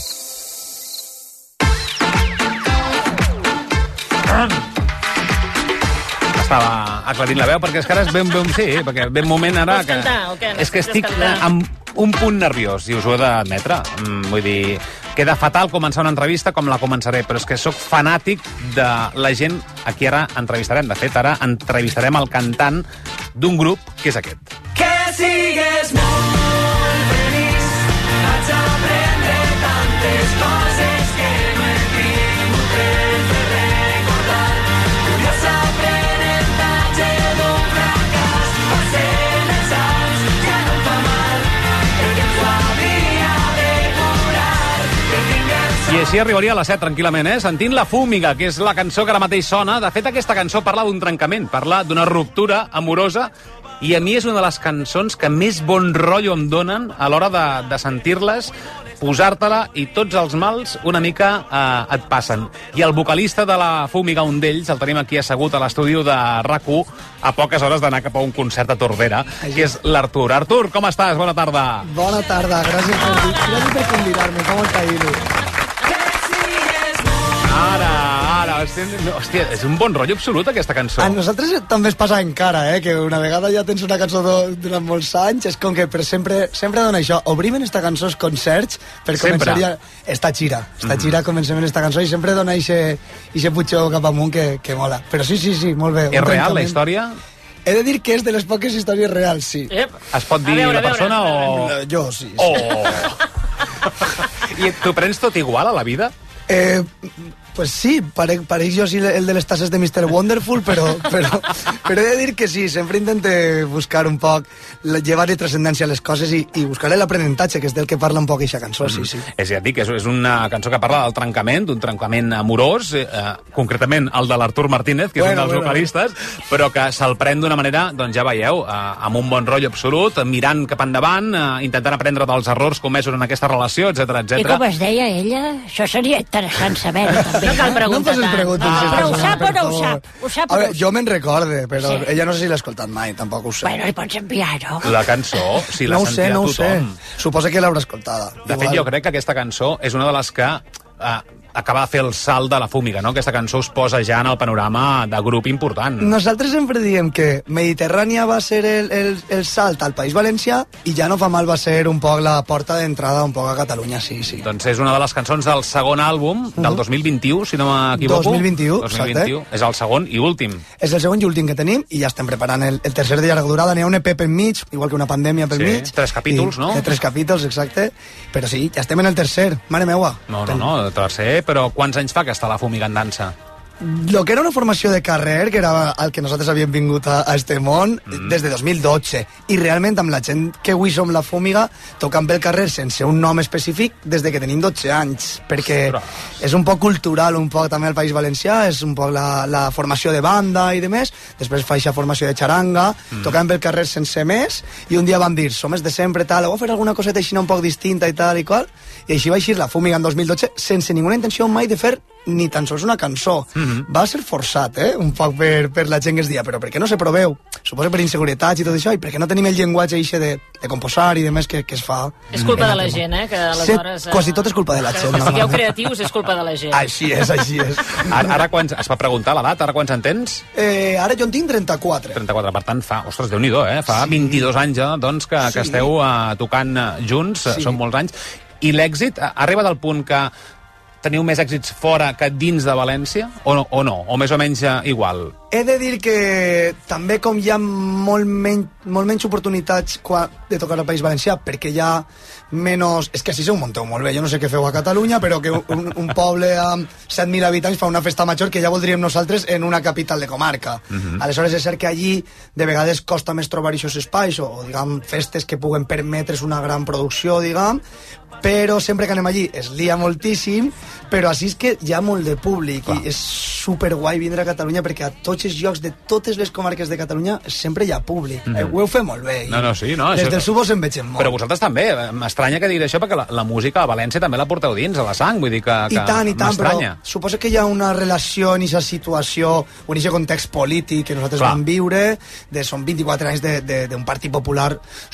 Estava aclarint la veu, perquè és que ara és ben moment ara... Vols cantar o què? És que estic amb un punt nerviós, i us ho he d'admetre. Vull dir, queda fatal començar una entrevista com la començaré, però és que sóc fanàtic de la gent a qui ara entrevistarem. De fet, ara entrevistarem el cantant d'un grup que és aquest. Que sigues molt feliç, vaig aprendre tantes coses que no he tingut temps de recordar. Curiós aprenentatge d'un fracàs, passen els anys, ja no em fa mal, el que ens ho havia de curar, que tinguem... I així arribaria a les 7 tranquil·lament, sentint La Fúmiga, que és la cançó que ara mateix sona. De fet, aquesta cançó parla d'un trencament, parla d'una ruptura amorosa, i a mi és una de les cançons que més bon rotllo em donen a l'hora de sentir-les, posar-te-la, i tots els mals una mica et passen. I el vocalista de La Fúmiga, un d'ells, el tenim aquí assegut a l'estudi de RAC1 a poques hores d'anar cap a un concert a Tordera, que és l'Artur. Artur, com estàs? Bona tarda. Bona tarda, gràcies per convidar-me. Com està, Ilu? Ara, hòstia, és un bon rotllo absolut, aquesta cançó. A nosaltres també es passa encara, que una vegada ja tens una cançó durant molts anys, és com que sempre dona això. Obrim en esta cançó els concerts per començar ja... Esta gira, comencem en esta cançó i sempre dona ixe putxó cap amunt que mola. Però sí, molt bé. És real, la història? He de dir que és de les poques històries reals, sí. Es pot dir la persona o...? Jo, sí. I t'ho prens tot igual a la vida? Pues sí, pareix jo sí el de les tasses de Mr. Wonderful, però he de dir que sí, sempre intente buscar un poc, llevar-hi transcendència a les coses i buscar l'aprenentatge, que és del que parla un poc aquesta cançó, sí. És a dir, que és una cançó que parla del trencament, d'un trencament amorós, concretament el de l'Artur Martínez, que és un dels vocalistes, però que se'l pren d'una manera, doncs ja veieu, amb un bon rotllo absolut, mirant cap endavant, intentant aprendre dels errors comesos en aquesta relació, etc. I com es deia ella? Això seria interessant saber-ho, també. No cal preguntar tant. Però ho sap o no ho sap? A veure, jo me'n recorde, però ella no sé si l'ha escoltat mai, tampoc ho sé. Bueno, li pots enviar, no? La cançó, si la sentia tothom. No ho sé. Suposa que l'haurà escoltada. De fet, jo crec que aquesta cançó és una de les que acaba de fer el salt de La Fúmiga, no? Aquesta cançó us posa ja en el panorama de grup important. Nosaltres sempre diem que Mediterrània va ser el salt al País Valencià i Ja no fa mal va ser un poc la porta d'entrada un poc a Catalunya, sí. Doncs és una de les cançons del segon àlbum del 2021, si no m'equivoco. 2021, és el segon i últim. És el segon i últim que tenim i ja estem preparant el tercer de llarga durada. N'hi ha un EP pel mig, igual que una pandèmia pel mig. 3 capítols, no? 3 capítols, exacte. Però sí, ja estem en el tercer, mare meua. No, el tercer, però quants anys fa que està La Fúmiga en dansa? Lo que era una formació de carrer, que era el que nosaltres havíem vingut a este món, des de 2012. I realment amb la gent que avui som La Fúmiga, tocant pel carrer sense un nom específic des de que tenim 12 anys. Perquè és un poc cultural, un poc també al País Valencià, és un poc la formació de banda i de més. Després fa aquesta formació de xaranga, tocant pel carrer sense més, i un dia vam dir, som els de sempre, tal, heu de fer alguna coseta així un poc distinta i tal i qual, i així va eixir La Fúmiga en 2012, sense ninguna intenció mai de fer ni tan sols una cançó. Va ser forçat, un poc per la gent que es dia, però per què no se proveu? Suposo per inseguretats i tot això, i per què no tenim el llenguatge eixe de composar i demés que es fa... És culpa de la gent, que aleshores... Quasi tot és culpa de la gent. Que sigueu creatius és culpa de la gent. Així és. Ara quants... Es va preguntar l'edat, ara quants en tens? Ara jo en tinc 34. 34, per tant, ostres, Déu-n'hi-do, fa 22 anys doncs, que esteu tocant junts, són molts anys, i l'èxit arriba del punt que teniu més èxits fora que dins de València, o no? O més o menys igual? He de dir que també com hi ha molt menys oportunitats de tocar al País Valencià, perquè hi ha menys... És que així s'ho munteu molt bé, jo no sé què feu a Catalunya, però que un poble amb 7.000 habitants fa una festa major que ja voldríem nosaltres en una capital de comarca. Aleshores és cert que allí de vegades costa més trobar aquests espais, o diguem, festes que puguen permetre's una gran producció, diguem, però sempre que anem allí es lia moltíssim, però així és que hi ha molt de públic i és superguai vindre a Catalunya perquè a tots els llocs de totes les comarques de Catalunya sempre hi ha públic. Ho heu fet molt bé. Sí, des del Subos en veiem molt. Però vosaltres també, m'estranya que digui això perquè la música a València també la porteu dins, a la sang, vull dir que I tant, però suposo que hi ha una relació en aquesta situació, en aquest context polític que nosaltres vam viure, són 24 anys d'un partit popular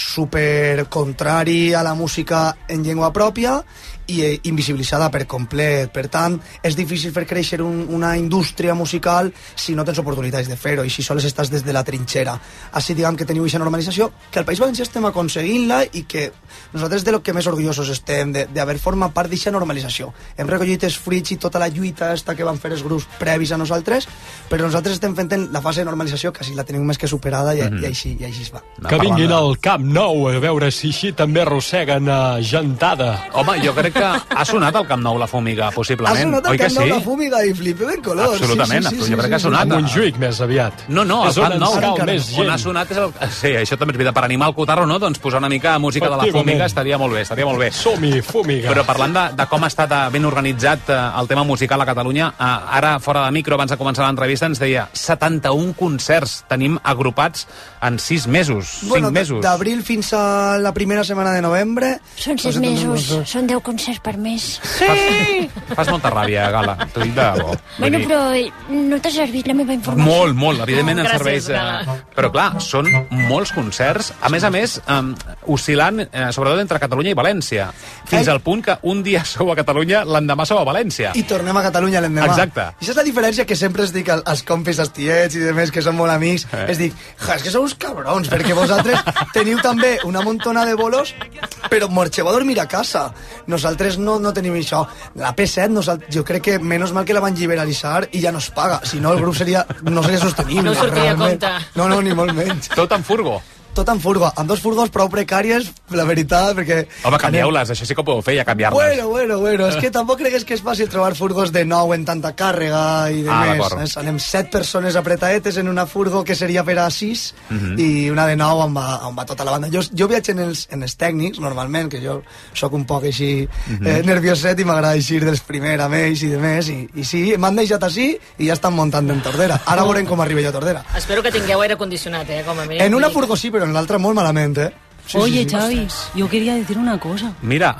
super contrari a la música en llengua pròpia i invisibilitzada per complet. Per tant, és difícil fer créixer una indústria musical si no tens oportunitats de fer-ho i si sols estàs des de la trinxera. Així diguem que teniu aquesta normalització, que al País Valencià estem aconseguint-la i que nosaltres de lo que més orgullosos estem d'haver format part d'aquesta normalització. Hem recollit els fruits i tota la lluita que van fer els grups previs a nosaltres, però nosaltres estem fent la fase de normalització que així la tenim més que superada i així es va. Que vinguin al Camp Nou a veure si així també arrosseguen gentada. Home, jo crec que ha sonat al Camp Nou la Fúmiga, possiblement. Ha sonat al Camp Nou la Fúmiga i flipem en colors. Absolutament, jo crec que ha sonat. A Montjuïc més aviat. No, al Camp Nou. On ha sonat és el... Sí, això també és vida. Per animar el cotarro, no? Doncs posar una mica de música de la Fúmiga estaria molt bé. Som-hi, Fúmiga. Però parlant de com ha estat ben organitzat el tema musical a Catalunya, ara, fora de micro, abans de començar l'entrevista, ens deia 71 concerts tenim agrupats en 6 mesos, 5 mesos. D'abril fins a la primera setmana de novembre. Són 6 mesos, són 10 concerts per mes. Sí! Fas molta ràbia, Gala, t'ho dic de debò. Bueno, però no t'ha servit la meva informació. Molt, evidentment ens serveix. Però clar, són molts concerts, a més, oscil·lant, sobretot entre Catalunya i València, fins al punt que un dia sou a Catalunya, l'endemà sou a València. I tornem a Catalunya l'endemà. Exacte. I això és la diferència que sempre es dic als compis, als tiets i demés, que són molt amics, es dic, és que sou uns cabrons, perquè vosaltres teniu també una muntona de bolos, però marxeu a dormir a casa. Nosaltres no tenim això. La P7, jo crec que menys mal que la van liberalitzar i ja no es paga. Si no, el grup no seria sostenible. No sortiria a compte. No, ni molt menys. Tot en furgo. Tot en furgo, amb 2 furgos prou precàries, la veritat, perquè... Home, canvieu-les, això sí que ho podeu fer, ja canviar-les. Bueno, és que tampoc cregues que és fàcil trobar furgos de nou en tanta càrrega i de més. Anem 7 persones apretaetes en una furgo que seria per a 6 i una de nou on va tota la banda. Jo viatge en els tècnics, normalment, que jo sóc un poc així nervioset i m'agrada eixir dels primers amb ells i de més, i sí, m'han deixat així i ja estan muntant en Tordera. Ara veurem com arriba jo a Tordera. Espero que tingueu aire condicionat, com a mínim. En una furgo sí, però en l'altra molt malament, Sí, Oye, Xavi, yo quería decir una cosa. Mira,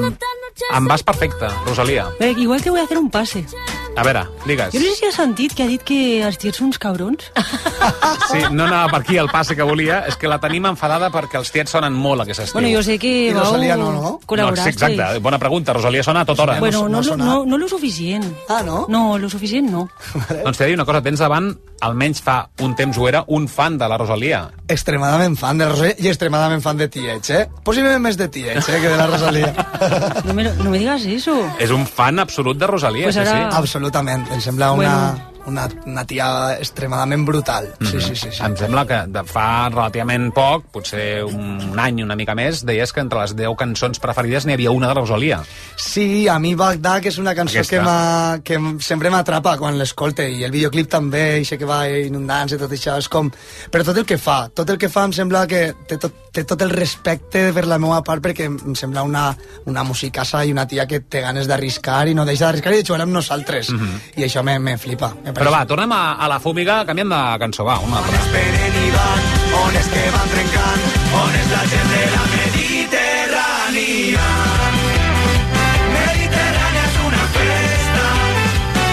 em vas perfecte, Rosalia. Igual te voy a hacer un pase. A veure, digues. Jo no sé si has sentit que ha dit que els tiets són uns cabrons. Sí, no anava per aquí el passe que volia, és que la tenim enfadada perquè els tiets sonen molt aquest estiu. Bueno, jo sé que I Rosalia no? Col·laboraste. Sí, exacte, bona pregunta, Rosalia sona a tota hora. Bueno, no lo suficient. Ah, no? No, lo suficient no. Doncs t'he de dir una cosa, tens davant, almenys fa un temps ho era, un fan de la Rosalia. Extremadament fan de la Rosalia i extremadament fan de Tiets, Possiblement més de Tiets, que de la Rosalia. No me digas eso. És un fan absolut de Rosalia, pues ara... sí. Absolutament, em sembla una tia extremadament brutal. Sí. Em sembla que fa relativament poc, potser un any, una mica més, deies que entre les 10 cançons preferides n'hi havia una de Rosalia. Sí, a mi Bagdad, que és una cançó que sempre m'atrapa quan l'escolte, i el videoclip també, i sé que va inundant-se i tot això, és com... Però tot el que fa em sembla que té tot el respecte per la meva part, perquè em sembla una musicassa i una tia que té ganes d'arriscar i no deixa d'arriscar i de jugar amb nosaltres. I això me flipa. Però va, tornem a la Fúmiga, canviem de cançó, va, una altra. On esperen i van, on és que van trencant, on és la gent de la Mediterrània. Mediterrània és una festa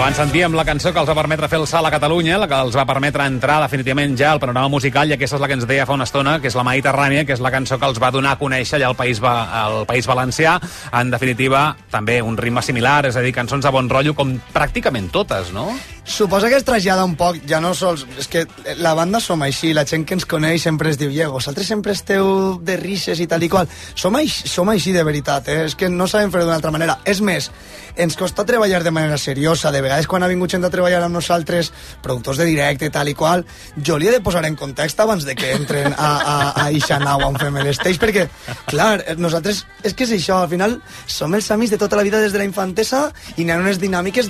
Abans sentíem la cançó que els va permetre fer el salt a Catalunya, la que els va permetre entrar definitivament ja al panorama musical, i aquesta és la que ens deia fa una estona, que és la Mediterrània, que és la cançó que els va donar a conèixer allà al País Valencià. En definitiva, també un ritme similar, és a dir, cançons de bon rotllo, com pràcticament totes, no? Suposa que es trasllada un poc, ja no sols... És que la banda som així, la gent que ens coneix sempre es diu vosaltres sempre esteu de risses i tal i qual. Som així de veritat, és que no sabem fer-ho d'una altra manera. És més, ens costa treballar de manera seriosa. De vegades, quan ha vingut gent a treballar amb nosaltres, productors de directe, tal i qual, jo li he de posar en context abans de que entren a Ixanau on fem l'Stage, perquè, clar, nosaltres, és que és això, al final, som els amics de tota la vida des de la infantesa i n'hi ha unes dinàmiques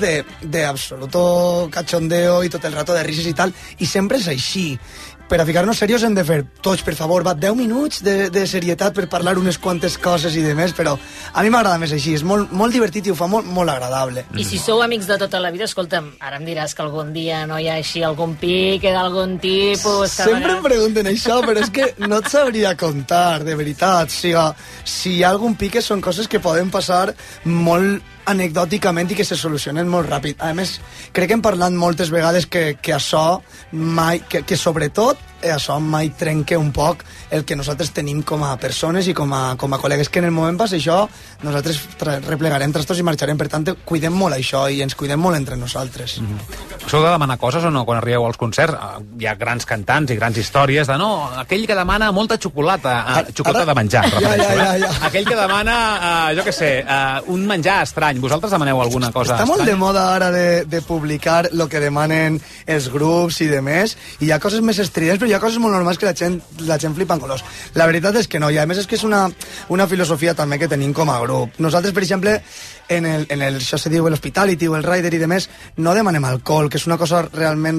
d'absoluto cachondeo i tot el rato de risses i tal, i sempre és així. Per a ficar-nos serios hem de fer tots, per favor, 10 minuts de serietat per parlar unes quantes coses i de més, però a mi m'agrada més així, és molt, molt divertit i ho fa molt, molt agradable. I si sou amics de tota la vida, escolta'm, ara em diràs que algun dia no hi ha així algun pique d'algun tipus... Sempre em pregunten això, però és que no et sabria contar, de veritat. O sigui, si hi ha algun pique són coses que poden passar molt anecdòticament i que se solucionen molt ràpid. A més, crec que hem parlat moltes vegades que això mai, que sobretot això mai trenca un poc el que nosaltres tenim com a persones i com a col·legues, que en el moment passi això nosaltres replegarem trastos i marxarem. Per tant, cuidem molt això i ens cuidem molt entre nosaltres. Sou de demanar coses o no quan arribeu als concerts? Hi ha grans cantants i grans històries de no, aquell que demana molta xocolata, xocolata de menjar, refereixo, aquell que demana, jo què sé, un menjar estrany. Vosaltres demaneu alguna cosa Està molt de moda ara de publicar el que demanen els grups i demés, i hi ha coses més estridents, però hi ha coses molt normals que la gent flipa en colors. La veritat és que no, i a més és que és una filosofia també que tenim com a grup. Nosaltres, per exemple, en el això se diu l'hospitality o el rider i demés, no demanem alcohol, que és una cosa realment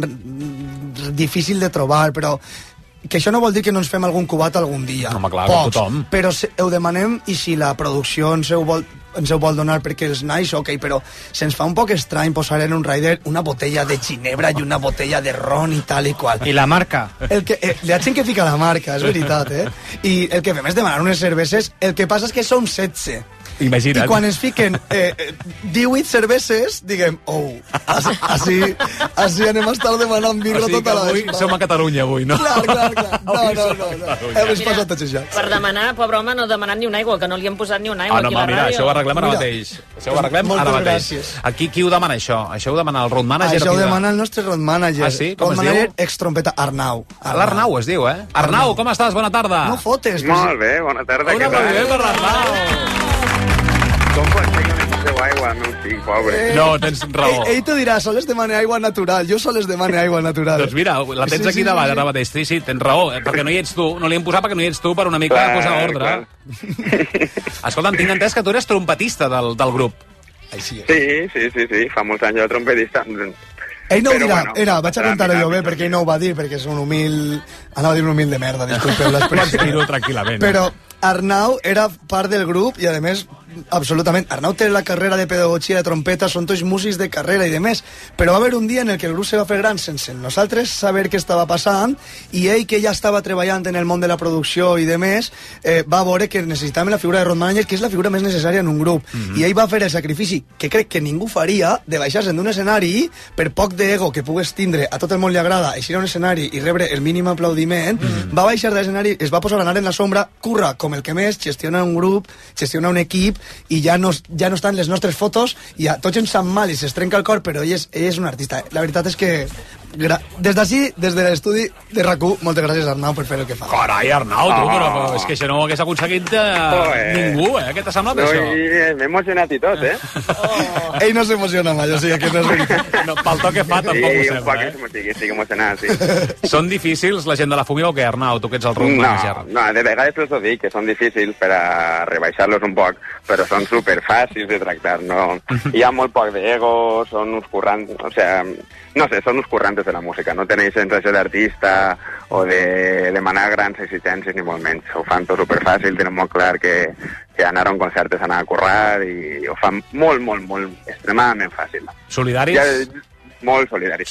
difícil de trobar, però que això no vol dir que no ens fem algun cubat algun dia. Home, clar, pocs, tothom. però ho demanem, i si la producció ens ho vol donar perquè és nice, ok, però se'ns fa un poc estrany posar en un rider una botella de ginebra i una botella de ron i tal i qual. I la marca? Hi ha gent que fica la marca, és veritat, I el que fem és demanar unes cerveses, el que passa és que som 16. Imagina't. I quan es fiquen 18 cerveses, diguem, així anem a estar demanant birra tota la vegada. Som a Catalunya avui, no? Clar. No. Hem passat tots això. Per demanar, pobre home, no ha demanat ni una aigua, que no li hem posat ni una aigua aquí a la ràdio. Mira, això ho arreglem ara mateix. Moltes gràcies. Aquí qui ho demana, això? Això ho demana el road manager? Això ho demana el nostre road manager. Ah, sí? Com es diu? Road manager extrompeta, Arnau. L'Arnau es diu, Arnau, com estàs? Bona tarda. No fotes. Molt bé, bona tarda. Un aplaudiment per l'Arnau. Com pot ser que no teniu aigua, meu fill, pobre? No, tens raó. Ell t'ho dirà, sols demana aigua natural. Jo sols demana aigua natural. Doncs mira, la tens aquí davant ara mateix. Sí, tens raó, perquè no hi ets tu. No li hem posat perquè no hi ets tu per una mica posar ordre. Escolta'm, tinc entès que tu eres trompetista del grup. Sí, fa molts anys jo trompetista. Ell no ho dirà, vaig a contar-ho jo bé, perquè ell no ho va dir, perquè és un humil... Anava a dir un humil de merda, disculpeu l'expressió. Pots dir-ho tranquil·lament. Però Arnau era part del grup i, a més, absolutament. Arnau té la carrera de pedagogia de trompeta, són tots músics de carrera i de més, però va haver un dia en el que el grup se va fer gran sense nosaltres saber què estava passant, i ell, que ja estava treballant en el món de la producció i de més, va veure que necessitàvem la figura de road manager, que és la figura més necessària en un grup. I ell va fer el sacrifici, que crec que ningú faria, de baixar-se'n d'un escenari, per poc d'ego que pugues tindre, a tot el món li agrada, eixir a un escenari i rebre el mínim aplaudiment, va baixar de l'escenari, es va posar a anar en la sombra, curra com el que més, gestiona un grup, gestiona un equip, i ja no estan les nostres fotos, i tots ens sap mal i se'ns trenca el cor, però ell és un artista. La veritat és que des d'ací, des de l'estudi de RAC1, moltes gràcies, Arnau, per fer el que fa. Carai, Arnau, tu, però és que això no ho hagués aconseguit ningú, Què t'ha semblat, això? M'he emocionat i tot, Ell no s'emociona mai, o sigui que no és veritat. Pel to que fa, tampoc ho sembla, estic emocionat, sí. Són difícils la gent de la Fúmiga o què, Arnau? Tu que ets el road manager. No, de vegades us ho dic, que són difícils per a rebaixar-los un poc, però són superfàcils de tractar, no? Hi ha molt poc d'ego, són uns currants, o sigui, no sé, són uns currantes de la música, no tenéis sensació d'artista o de demanar grans exigències ni molt menys. Ho fan tot superfàcil, tenen molt clar que anar a un concert és anar a currar i ho fan molt, extremadament fàcil. Solidaris? Molt solidaris. Sí?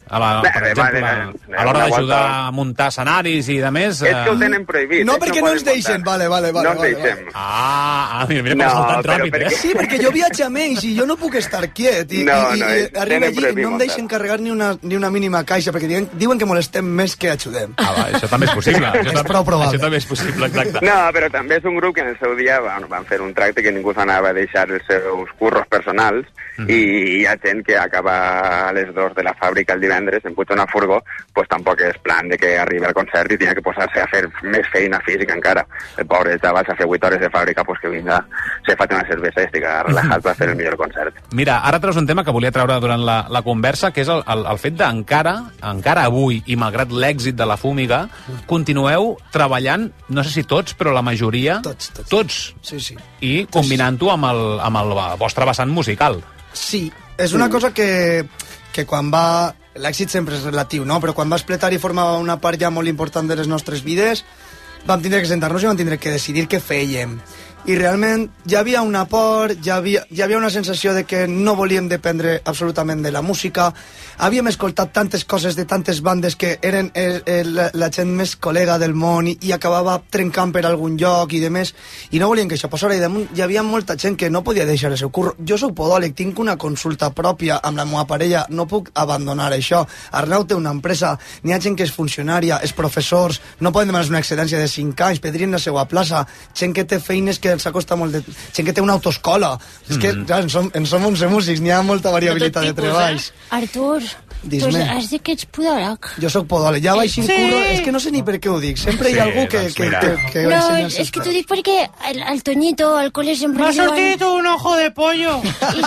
Per exemple, a l'hora d'ajudar a muntar escenaris i de més... És que ho tenen prohibit. No, perquè no ens deixen. Vale. No ens deixem. Mira com saltant ràpid, eh? Sí, perquè jo viatjo amb ells i jo no puc estar quiet. I arriba allí i no em deixen carregar ni una mínima caixa, perquè diuen que molestem més que ajudem. Això també és possible. És prou probable. Això també és possible, exacte. No, però també és un grup que en el seu dia van fer un tracte que ningú s'anava a deixar els seus curros personals i hi ha gent que acaba a les 2 de la fàbrica el divendres, em puja una furgó, pues tampoc és plan de que arribi al concert i tingui que posar-se a fer més feina física encara. El pobre xaval s'ha fet 8 hores de fàbrica, pues que vinga, se fa una cervesa i estic relaxat per fer el millor concert. Mira, ara treus un tema que volia treure durant la conversa, que és el fet d'encara avui, i malgrat l'èxit de la Fúmiga, continueu treballant, no sé si tots, però la majoria... Tots. Sí. I combinant-ho amb el vostre vessant musical. Sí, és una cosa que quan va... L'èxit sempre és relatiu, no? Però quan va explotar i formava una part ja molt important de les nostres vides, vam tindre que sentar-nos i vam tindre que decidir què fèiem. I realment ja havia una por, ja havia una sensació de que no volíem dependre absolutament de la música. Havíem escoltat tantes coses de tantes bandes que eren la gent més col·lega del món i acabava trencant per algun lloc i demés, i no volíem que això passara. I damunt hi havia molta gent que no podia deixar el seu curro. Jo soc podòleg, tinc una consulta pròpia amb la meva parella, no puc abandonar això. Arnau té una empresa, n'hi ha gent que és funcionària, és professors, no poden demanar una excedència de 5 anys, pedrien la seva plaça, gent que té feines que els acosta molt, gent que té una autoescola. És que, clar, en som 11 músics, n'hi ha molta variabilitat de treballs. Artur, tu has dit que ets podòleg. Jo sóc podòleg, ja vaig sin curro, és que no sé ni per què ho dic, sempre hi ha algú que No, és que t'ho dic perquè el Toñito al col·le sempre M'ha li diuen... sortit un ojo de pollo.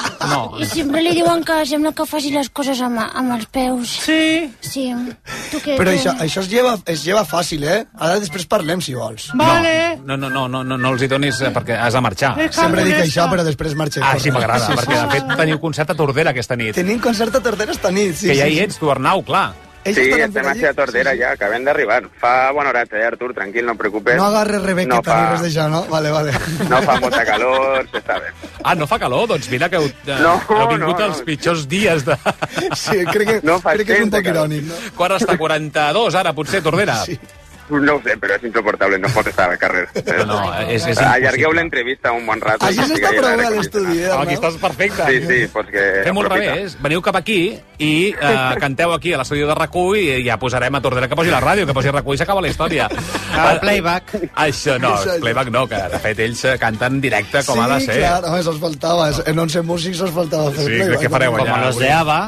I sempre li diuen que sembla que faci les coses amb els peus. Sí. Tu què? Però això es lleva fàcil, eh? Ara després parlem, si vols. Vale. No els hi donis perquè has de marxar. Sempre dic això, però després marxem. Sí, m'agrada, perquè de fet teniu concert a Tordera aquesta nit. Tenim concert a Tordera esta nit, sí. Que ja hi ets, tu, Arnau, clar. Sí, estem a Tordera ja, acabem d'arribar. Fa bona hora, Artur, tranquil, no et preocupes. No agarres rebequeta ni res d'això, no? Vale. No fa molta calor, s'està bé. No fa calor? Doncs mira que heu vingut els pitjors dies de... Sí, crec que és un poc irònic, no? Quan està 42, ara, potser, Tordera? Sí. No ho sé, però és insoportable, no pot estar al carrer. És allargueu l'entrevista un bon rato. Així s'està prou bé a l'estudi, eh? Aquí estàs perfecte. Sí, pues que... Fem-ho al revés, veniu cap aquí i canteu aquí a l'estudi de RAC1 i ja posarem a Tordera que posi la ràdio, que posi RAC1 i s'acaba la història. El playback. Això no, playback no, que de fet ells canten directe com ha de ser. Sí, clar, home, això faltava. En 11 músics os faltava fer playback. Sí, què fareu allà? Como los de ABBA.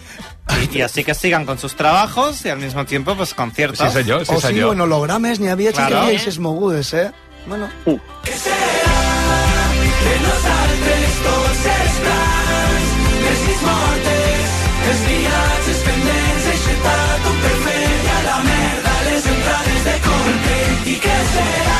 Y así que sigan con sus trabajos y al mismo tiempo, pues, conciertos. Sí, senyor. O sigui, en hologrames, n'hi havia gent que havia eixes mogudes, eh? Bueno. Què serà de nosaltres tots els plans, les nits mortes, els viatges pendents, aixetat un per fer i a la merda les entrades de compte. I què serà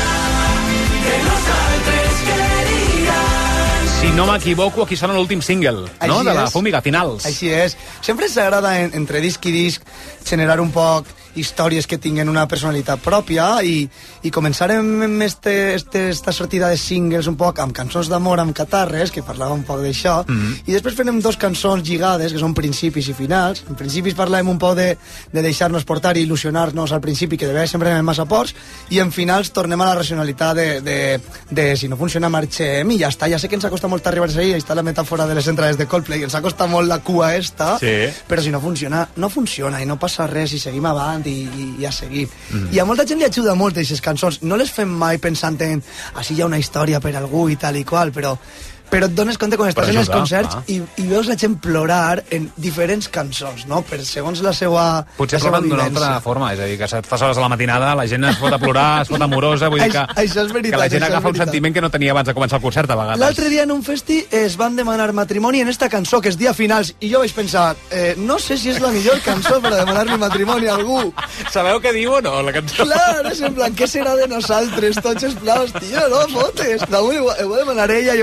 de nosaltres que diran? Si no m'equivoco, aquí sona l'últim single, no? De la Fúmiga, Finals. Així és. Sempre ens agrada entre disc i disc generar un poc històries que tinguen una personalitat pròpia i començarem amb esta sortida de singles un poc amb cançons d'amor amb catarres, que parlava un poc d'això, i després farem 2 cançons lligades, que són principis i finals. En principis parlem un poc de deixar-nos portar i il·lusionar-nos al principi, que de vegades sempre anem massa ports, i en finals tornem a la racionalitat de si no funciona marxem i ja està. Ja sé que ens acosta molt arribar ahí, està la metàfora de les entrades de Coldplay, ens acosta molt la cua esta, però si no funciona, no funciona i no passa res i seguim avant i a seguir. I a molta gent li ajuda molt aquestes cançons. No les fem mai pensant en així hi ha una història per algú i tal i qual, però et dones compte quan estàs en els concerts i veus la gent plorar en diferents cançons, no? Per segons la seva potser ploren d'una altra forma, és a dir, que a 7 hores a la matinada la gent es fot a plorar, es fot amorosa, vull dir que això és veritat, que la gent agafa un sentiment que no tenia abans de començar el concert, a vegades. L'altre dia en un festi es van demanar matrimoni en esta cançó, que és Dia Finals, i jo vaig pensar, no sé si és la millor cançó per a demanar-li matrimoni a algú. Sabeu què diu o no, la cançó? Clar, és en plan, què serà de nosaltres, tots els plaus, tio, no fotes. Ho va demanar ella i jo vaig dir,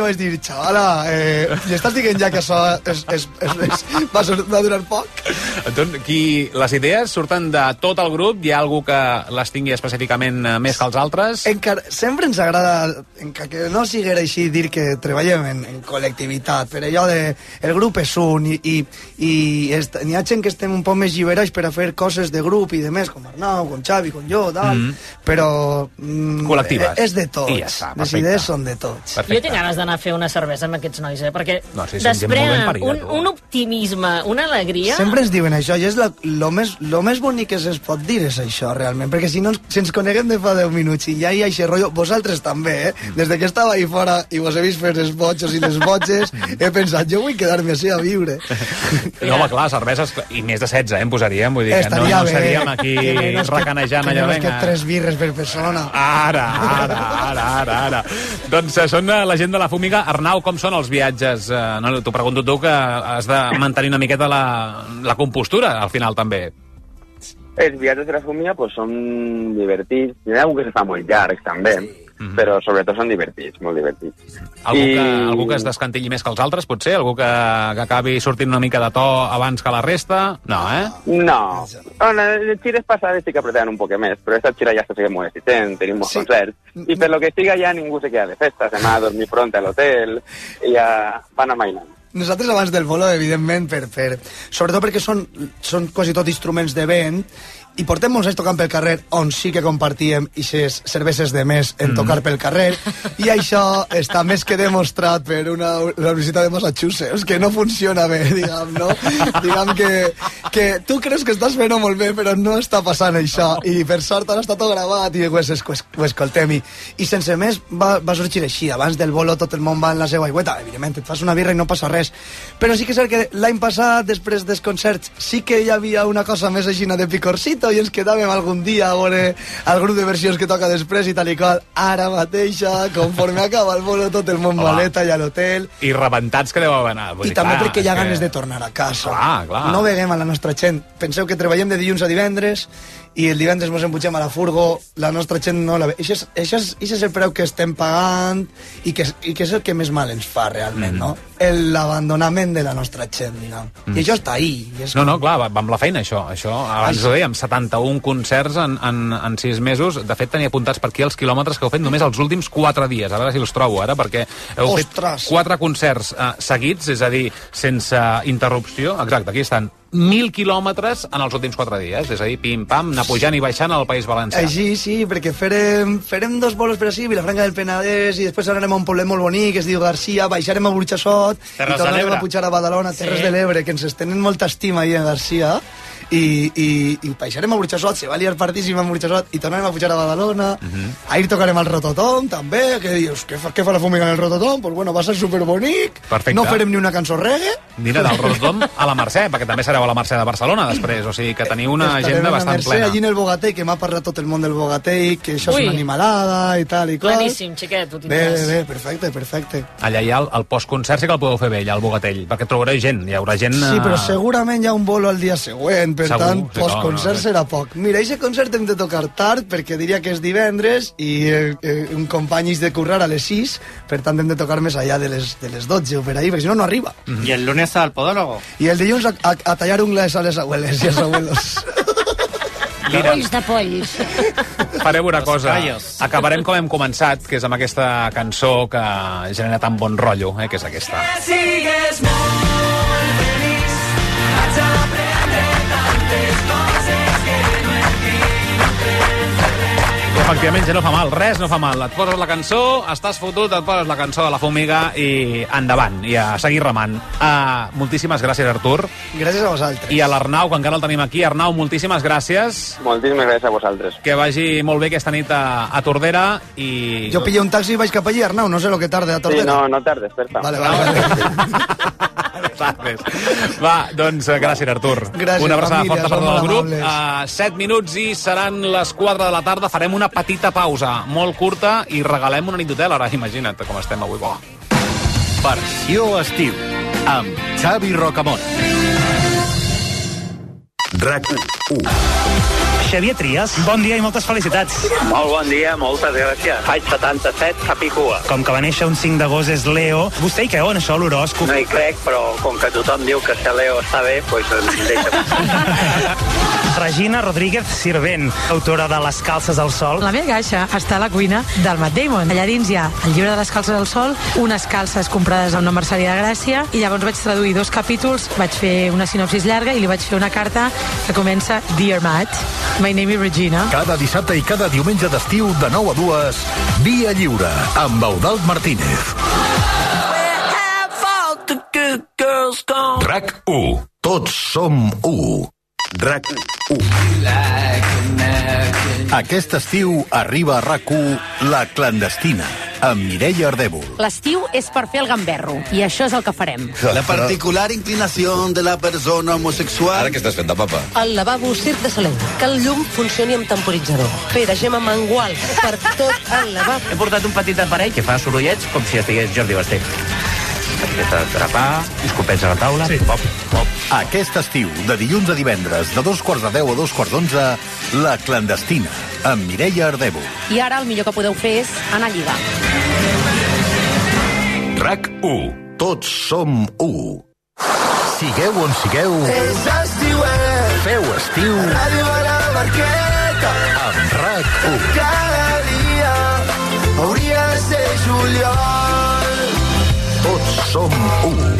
xavala, estàs dient ja que això va durar poc? Doncs, les idees surten de tot el grup? Hi ha algú que les tingui específicament més que els altres? Sempre ens agrada, que no sigui així, dir que treballem en col·lectivitat, per allò de el grup és un i n'hi ha gent que estem un poc més lliberats per a fer coses de grup i de més, com Arnau, com Xavi, com jo, tal, però col·lectives. És de tots. Ja està, les idees són de tots. Perfecte. Jo tinc ganes d'anar a fer una cervesa amb aquests nois, perquè sí, desprenen un optimisme, una alegria... Sempre ens diuen això, i és lo més bonic que se'ns pot dir és això, realment, perquè si ens coneguem de fa 10 minuts i ja hi ha aquest rotllo, vosaltres també, des de que estava ahí fora i vos he vist fer els botxos i les botxes, he pensat, jo vull quedar-me així a viure. No, home, clar, cerveses, i més de 16, em posaríem, vull dir que no seríem aquí recanejant allò, vinga. Que 3 birres per persona. Ara. Doncs són la gent de la Fúmiga. Arnau, com són els viatges? T'ho pregunto tu, que has de mantenir una miqueta la compostura, al final, també. Els viatges de la Fúmiga són divertits. Hi ha algú que se fa molt llargs, també, però sobretot són divertits, molt divertits. Algú que es descantilli més que els altres, potser? Algú que acabi sortint una mica de to abans que la resta? No, eh? No. Les gires passades sí que apretaven un poc més, però esta gira ja se sigue molt existent, tenim molts concerts, i per lo que siga ja ningú se queda de festa, se m'ha dormir pront a l'hotel, i ja van amailant. Nosaltres abans del bolo, evidentment, sobretot perquè són quasi tot instruments de vent, i portem molts anys tocant pel carrer, on sí que compartíem aquestes cerveses de més en tocar pel carrer, i això està més que demostrat per la Universitat de Massachusetts, que no funciona bé, diguem, no? Diguem que tu creus que estàs fent molt bé, però no està passant això, i per sort ara està tot gravat i ho escoltem, i sense més va sorgir així. Abans del bolo tot el món va en la seva aigüeta, evidentment, et fas una birra i no passa res, però sí que és cert que l'any passat, després dels concerts, sí que hi havia una cosa més així de picorcito, i ens quedàvem algun dia a veure el grup de versions que toca després i tal i qual. Ara mateixa, conforme acaba el bolo, tot el món maleta i a l'hotel. I rebentats que deu anar. I també perquè hi ha ganes de tornar a casa. Clar. No veguem a la nostra gent. Penseu que treballem de dilluns a divendres i el divendres ens empugem a la furgo, la nostra gent no la ve. Això és el preu que estem pagant i que és el que més mal ens fa realment, no? L'abandonament de la nostra gent, diguem. I això està ahí. No, clar, va amb la feina, això. Abans ho dèiem, 71 concerts en 6 mesos. De fet, tenia apuntats per aquí els quilòmetres que heu fet només els últims 4 dies. A veure si els trobo ara, perquè heu fet 4 concerts seguits, és a dir, sense interrupció. Exacte, aquí estan. 1.000 quilòmetres en els últims 4 dies, és a dir, pim-pam, anar pujant i baixant al País Valencià. Així, sí, perquè farem 2 bolos per així, Vilafranca del Penedès, i després anarem a un poblet molt bonic, que es diu Garcia, baixarem a Burxassot, i tornarem a pujar a Badalona, Terres de l'Ebre, que ens tenen molta estima ahí a Garcia, i baixarem a Burxassot, se va liar partíssim a Burxassot, i tornarem a pujar a Badalona, ahir tocarem al Rototom, també, que dius, què fa la Fúmiga en el Rototom? Pues bueno, va ser superbonic, no farem ni una cançó reggae. Mira, del Rototom a la Mercè, perquè també sereu a la Mercè de Barcelona després, o sigui que teniu una agenda bastant plena. Allí en el Bogatell, que m'ha parlat tot el món del Bogatell, que això és una animalada i tal i qual. Planíssim, xiquet, ho tindràs. Bé, perfecte. Allà hi ha el postconcert, sí que el podeu fer bé, allà al Bogatell, perquè trobareu gent, hi haurà gent... Sí, però segurament hi ha un bolo al dia següent, per tant, postconcert serà poc. Mira, aquest concert hem de tocar tard, perquè diria que és divendres, i un company és de currar a les 6, per tant hem de tocar més allà de les 12 o per ahí, perquè si no arriba. I el lunes al podólogo. I el dilluns a tallar ungles a les abueles i als abuelos. Polls de polls. Farem una cosa. Acabarem com hem començat, que és amb aquesta cançó que genera tan bon rotllo, que és aquesta. Sigues molt feliç, vaig aprendre tantes coses que no en tinc Efectivament, ja no fa mal, res no fa mal. Et poses la cançó, estàs fotut, et poses la cançó de la Fúmiga i endavant, i a seguir remant. Moltíssimes gràcies, Artur. Gràcies a vosaltres. I a l'Arnau, que encara el tenim aquí. Arnau, moltíssimes gràcies. Moltíssimes gràcies a vosaltres. Que vagi molt bé aquesta nit a Tordera i... Jo pillo un taxi i vaig cap allí, Arnau, no sé lo que tarde a Tordera. Sí, no tardes, per favor. Vale. Va, doncs gràcies, Artur. Gràcies, una abraçada família, forta per tot el grup. amables. 7 minuts i seran les 4 de la tarda. Farem una petita pausa molt curta i regalem una nit d'hotel. Ara, imagina't com estem avui. Bo. Versió estiu, amb Xavi Rocamont. RAC 1. Xavier Trias, bon dia i moltes felicitats. Molt bon dia, moltes gràcies. Faig 77, Capicua. Com que va néixer un 5 d'agost és Leo. Vostè hi creu en això, l'horòscop? No hi crec, però com que tothom diu que ser Leo està bé, doncs deixa'm. Regina Rodríguez Sirvent, autora de Les calces al sol. La meva caixa està a la cuina del Matt Damon. Allà dins hi ha el llibre de les calces al sol, unes calces comprades a una merceria de Gràcia, i llavors vaig traduir 2 capítols, vaig fer una sinopsis llarga i li vaig fer una carta que comença Dear Matt, my name is Regina. Cada dissabte i cada diumenge d'estiu de 9 a 2, Via Lliure, amb Eudald Martínez. RAC 1. Tots som 1. RAC 1. Aquest estiu arriba a RAC 1 La Clandestina, amb Mireia Ardèvol. L'estiu és per fer el gamberro, i això és el que farem. La particular inclinació de la persona homosexual... Ara què estàs fent de papa? El lavabo Circ de Salem, que el llum funcioni amb temporitzador. Pere, Gemma, mangual, per tot el lavabo. He portat un petit aparell que fa sorollets com si estigués Jordi Basté. Etiqueta de trapar, escopets a la taula, sí. Pop, pop. Aquest estiu, de dilluns a divendres, de 2:10 a 2:11, La Clandestina, amb Mireia Ardèvol. I ara el millor que podeu fer és anar a lligar. RAC 1. Tots som 1. Sigueu on sigueu. És estiuet. Feu estiu. Ràdio a la Barqueta. Amb RAC 1. Cada dia hauria de ser juliol. Tots som 1.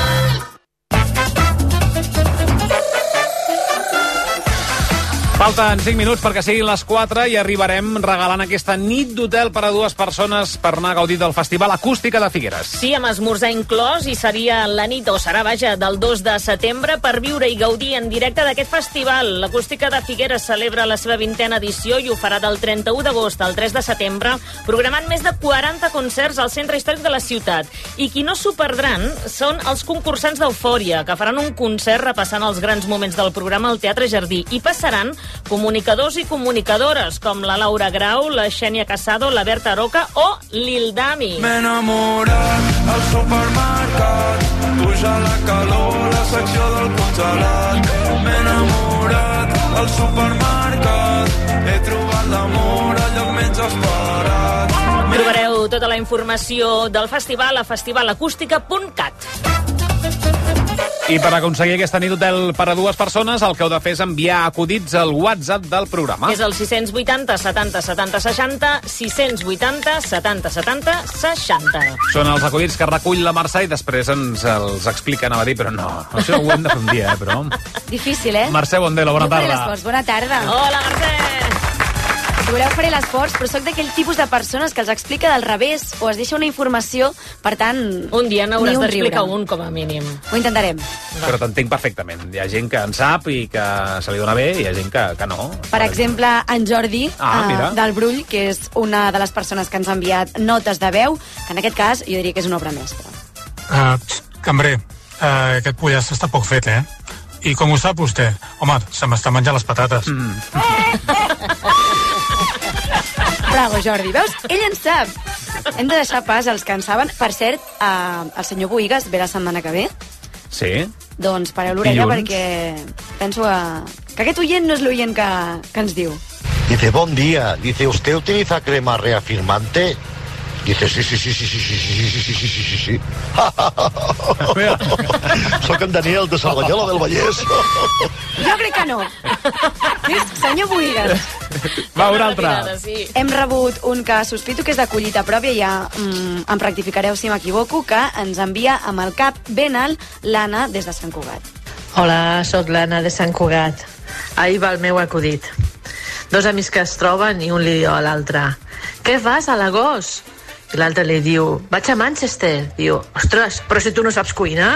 Falten 5 minuts perquè siguin les 4 i arribarem regalant aquesta nit d'hotel per a 2 persones per anar a gaudir del Festival Acústica de Figueres. Sí, amb esmorzar inclòs, i seria la nit, o serà, vaja, del 2 de setembre per viure i gaudir en directe d'aquest festival. L'Acústica de Figueres celebra la seva 20a edició i ho farà del 31 d'agost al 3 de setembre, programant més de 40 concerts al centre històric de la ciutat. I qui no s'ho perdran són els concursants d'Eufòria, que faran un concert repassant els grans moments del programa al Teatre Jardí, i passaran comunicadors i comunicadores com la Laura Grau, la Xènia Casado, la Berta Aroca o Lil Dami. M'he enamorat al supermercat, puja la calor, la secció del congelat. M'he enamorat al supermercat, he trobat l'amor al lloc menys esperat. Trobareu tota la informació del festival a festivalacústica.cat. I per aconseguir aquesta nit d'hotel per a 2 persones, el que heu de fer és enviar acudits al WhatsApp del programa. És el 680 70 70 60, 680 70 70 60. Són els acudits que recull la Mercè i després ens els explica, anava a dir, però no. Això ho hem de fer un dia, però... Difícil, eh? Mercè Bondelo, bona tarda. Bona tarda. Hola, Mercè. Si voleu faré l'esforç, però sóc d'aquell tipus de persones que els explica del revés o es deixa una informació, per tant... Un dia n'hauràs d'explicar un, com a mínim. Ho intentarem. Però t'entenc perfectament. Hi ha gent que en sap i que se li dona bé i hi ha gent que no. Per exemple, en Jordi, del Brull, que és una de les persones que ens ha enviat notes de veu, que en aquest cas jo diria que és una obra mestra. Cambrer, aquest pollaç està poc fet, eh? I com ho sap vostè? Home, se m'està menjant les patates. Bravo, Jordi. Veus? Ell en sap. Hem de deixar pas als que en saben. Per cert, el senyor Boigas ve la setmana que ve. Sí? Doncs pareu l'orella perquè penso que aquest oient no és l'oient que ens diu. Dice, bon dia. Dice, ¿usted utiliza crema reafirmante? Dice, sí. Soc en Daniel de Cerdanyola del Vallès. Jo crec que no. Senyor Boigas. Va, un altre. Hem rebut un que sospito que és de collita pròpia, ja em rectificareu si m'equivoco, que ens envia amb el cap ben alt l'Anna des de Sant Cugat. Hola, sóc l'Anna de Sant Cugat. Ahir va el meu acudit. 2 amics que es troben i un li diu a l'altre: què fas a l'agost? I l'altre li diu: vaig a Manchester. Diu: ostres, però si tu no saps cuinar.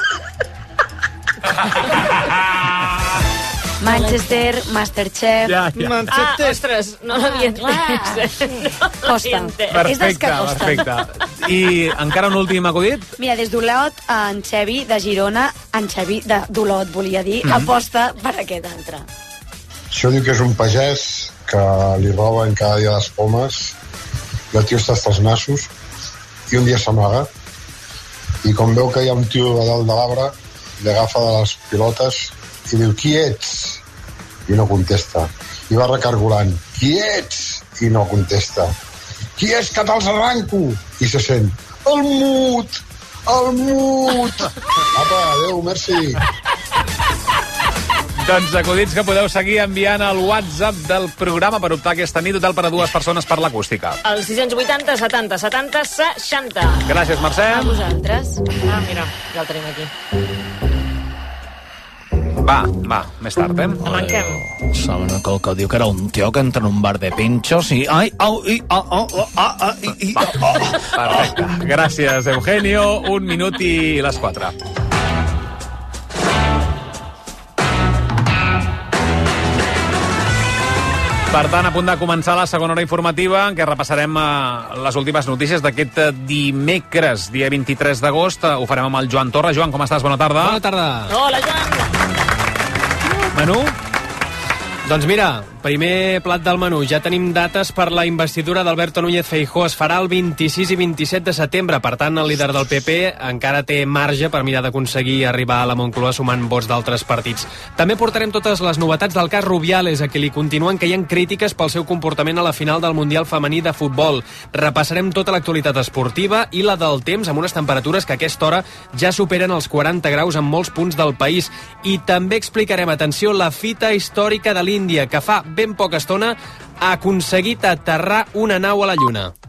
Manchester, Masterchef... ostres, no l'havia entès. Costa. Perfecte. I encara un últim acudit? Mira, des d'Olot, en Xevi de Girona, en Xevi d'Olot, volia dir, aposta per aquest altre. Això diu que és un pagès que li roben cada dia les pomes, i el tio està hasta els nassos, i un dia s'amaga, i com veu que hi ha un tio a dalt de l'arbre, li agafa de les pilotes i diu: qui ets? I no contesta. i va recargolant. Qui ets? I no contesta. Qui és que te'ls arranco? I se sent. El Mut! El Mut! Apa, adéu, merci. Doncs acudits que podeu seguir enviant al WhatsApp del programa per optar aquesta nit hotel per a 2 persones per l'acústica. El 680 70 70 60. Gràcies, Mercè. A vosaltres. Ah, mira, ja el tenim aquí. Va, més tard, Arrenquem. Saben que diu que era un tio que entra en un bar de pinchos i... Perfecte. Gràcies, Eugenio. 1 minut i les 4. Per tant, a punt de començar la segona hora informativa, en què repassarem les últimes notícies d'aquest dimecres, dia 23 d'agost. Ho farem amb el Joan Torra. Joan, com estàs? Bona tarda. Bona tarda. Hola, Joan. Menú? Doncs mira, primer plat del menú. Ja tenim dates per la investidura d'Alberto Núñez Feijóo. Es farà el 26 i 27 de setembre. Per tant, el líder del PP encara té marge per mirar d'aconseguir arribar a la Moncloa sumant vots d'altres partits. També portarem totes les novetats del cas Rubiales, a qui li continuen caient crítiques pel seu comportament a la final del Mundial Femení de Futbol. Repassarem tota l'actualitat esportiva i la del temps, amb unes temperatures que a aquesta hora ja superen els 40 graus en molts punts del país. I també explicarem, atenció, la fita històrica de l'Índia, que fa ben poca estona ha aconseguit aterrar una nau a la Lluna.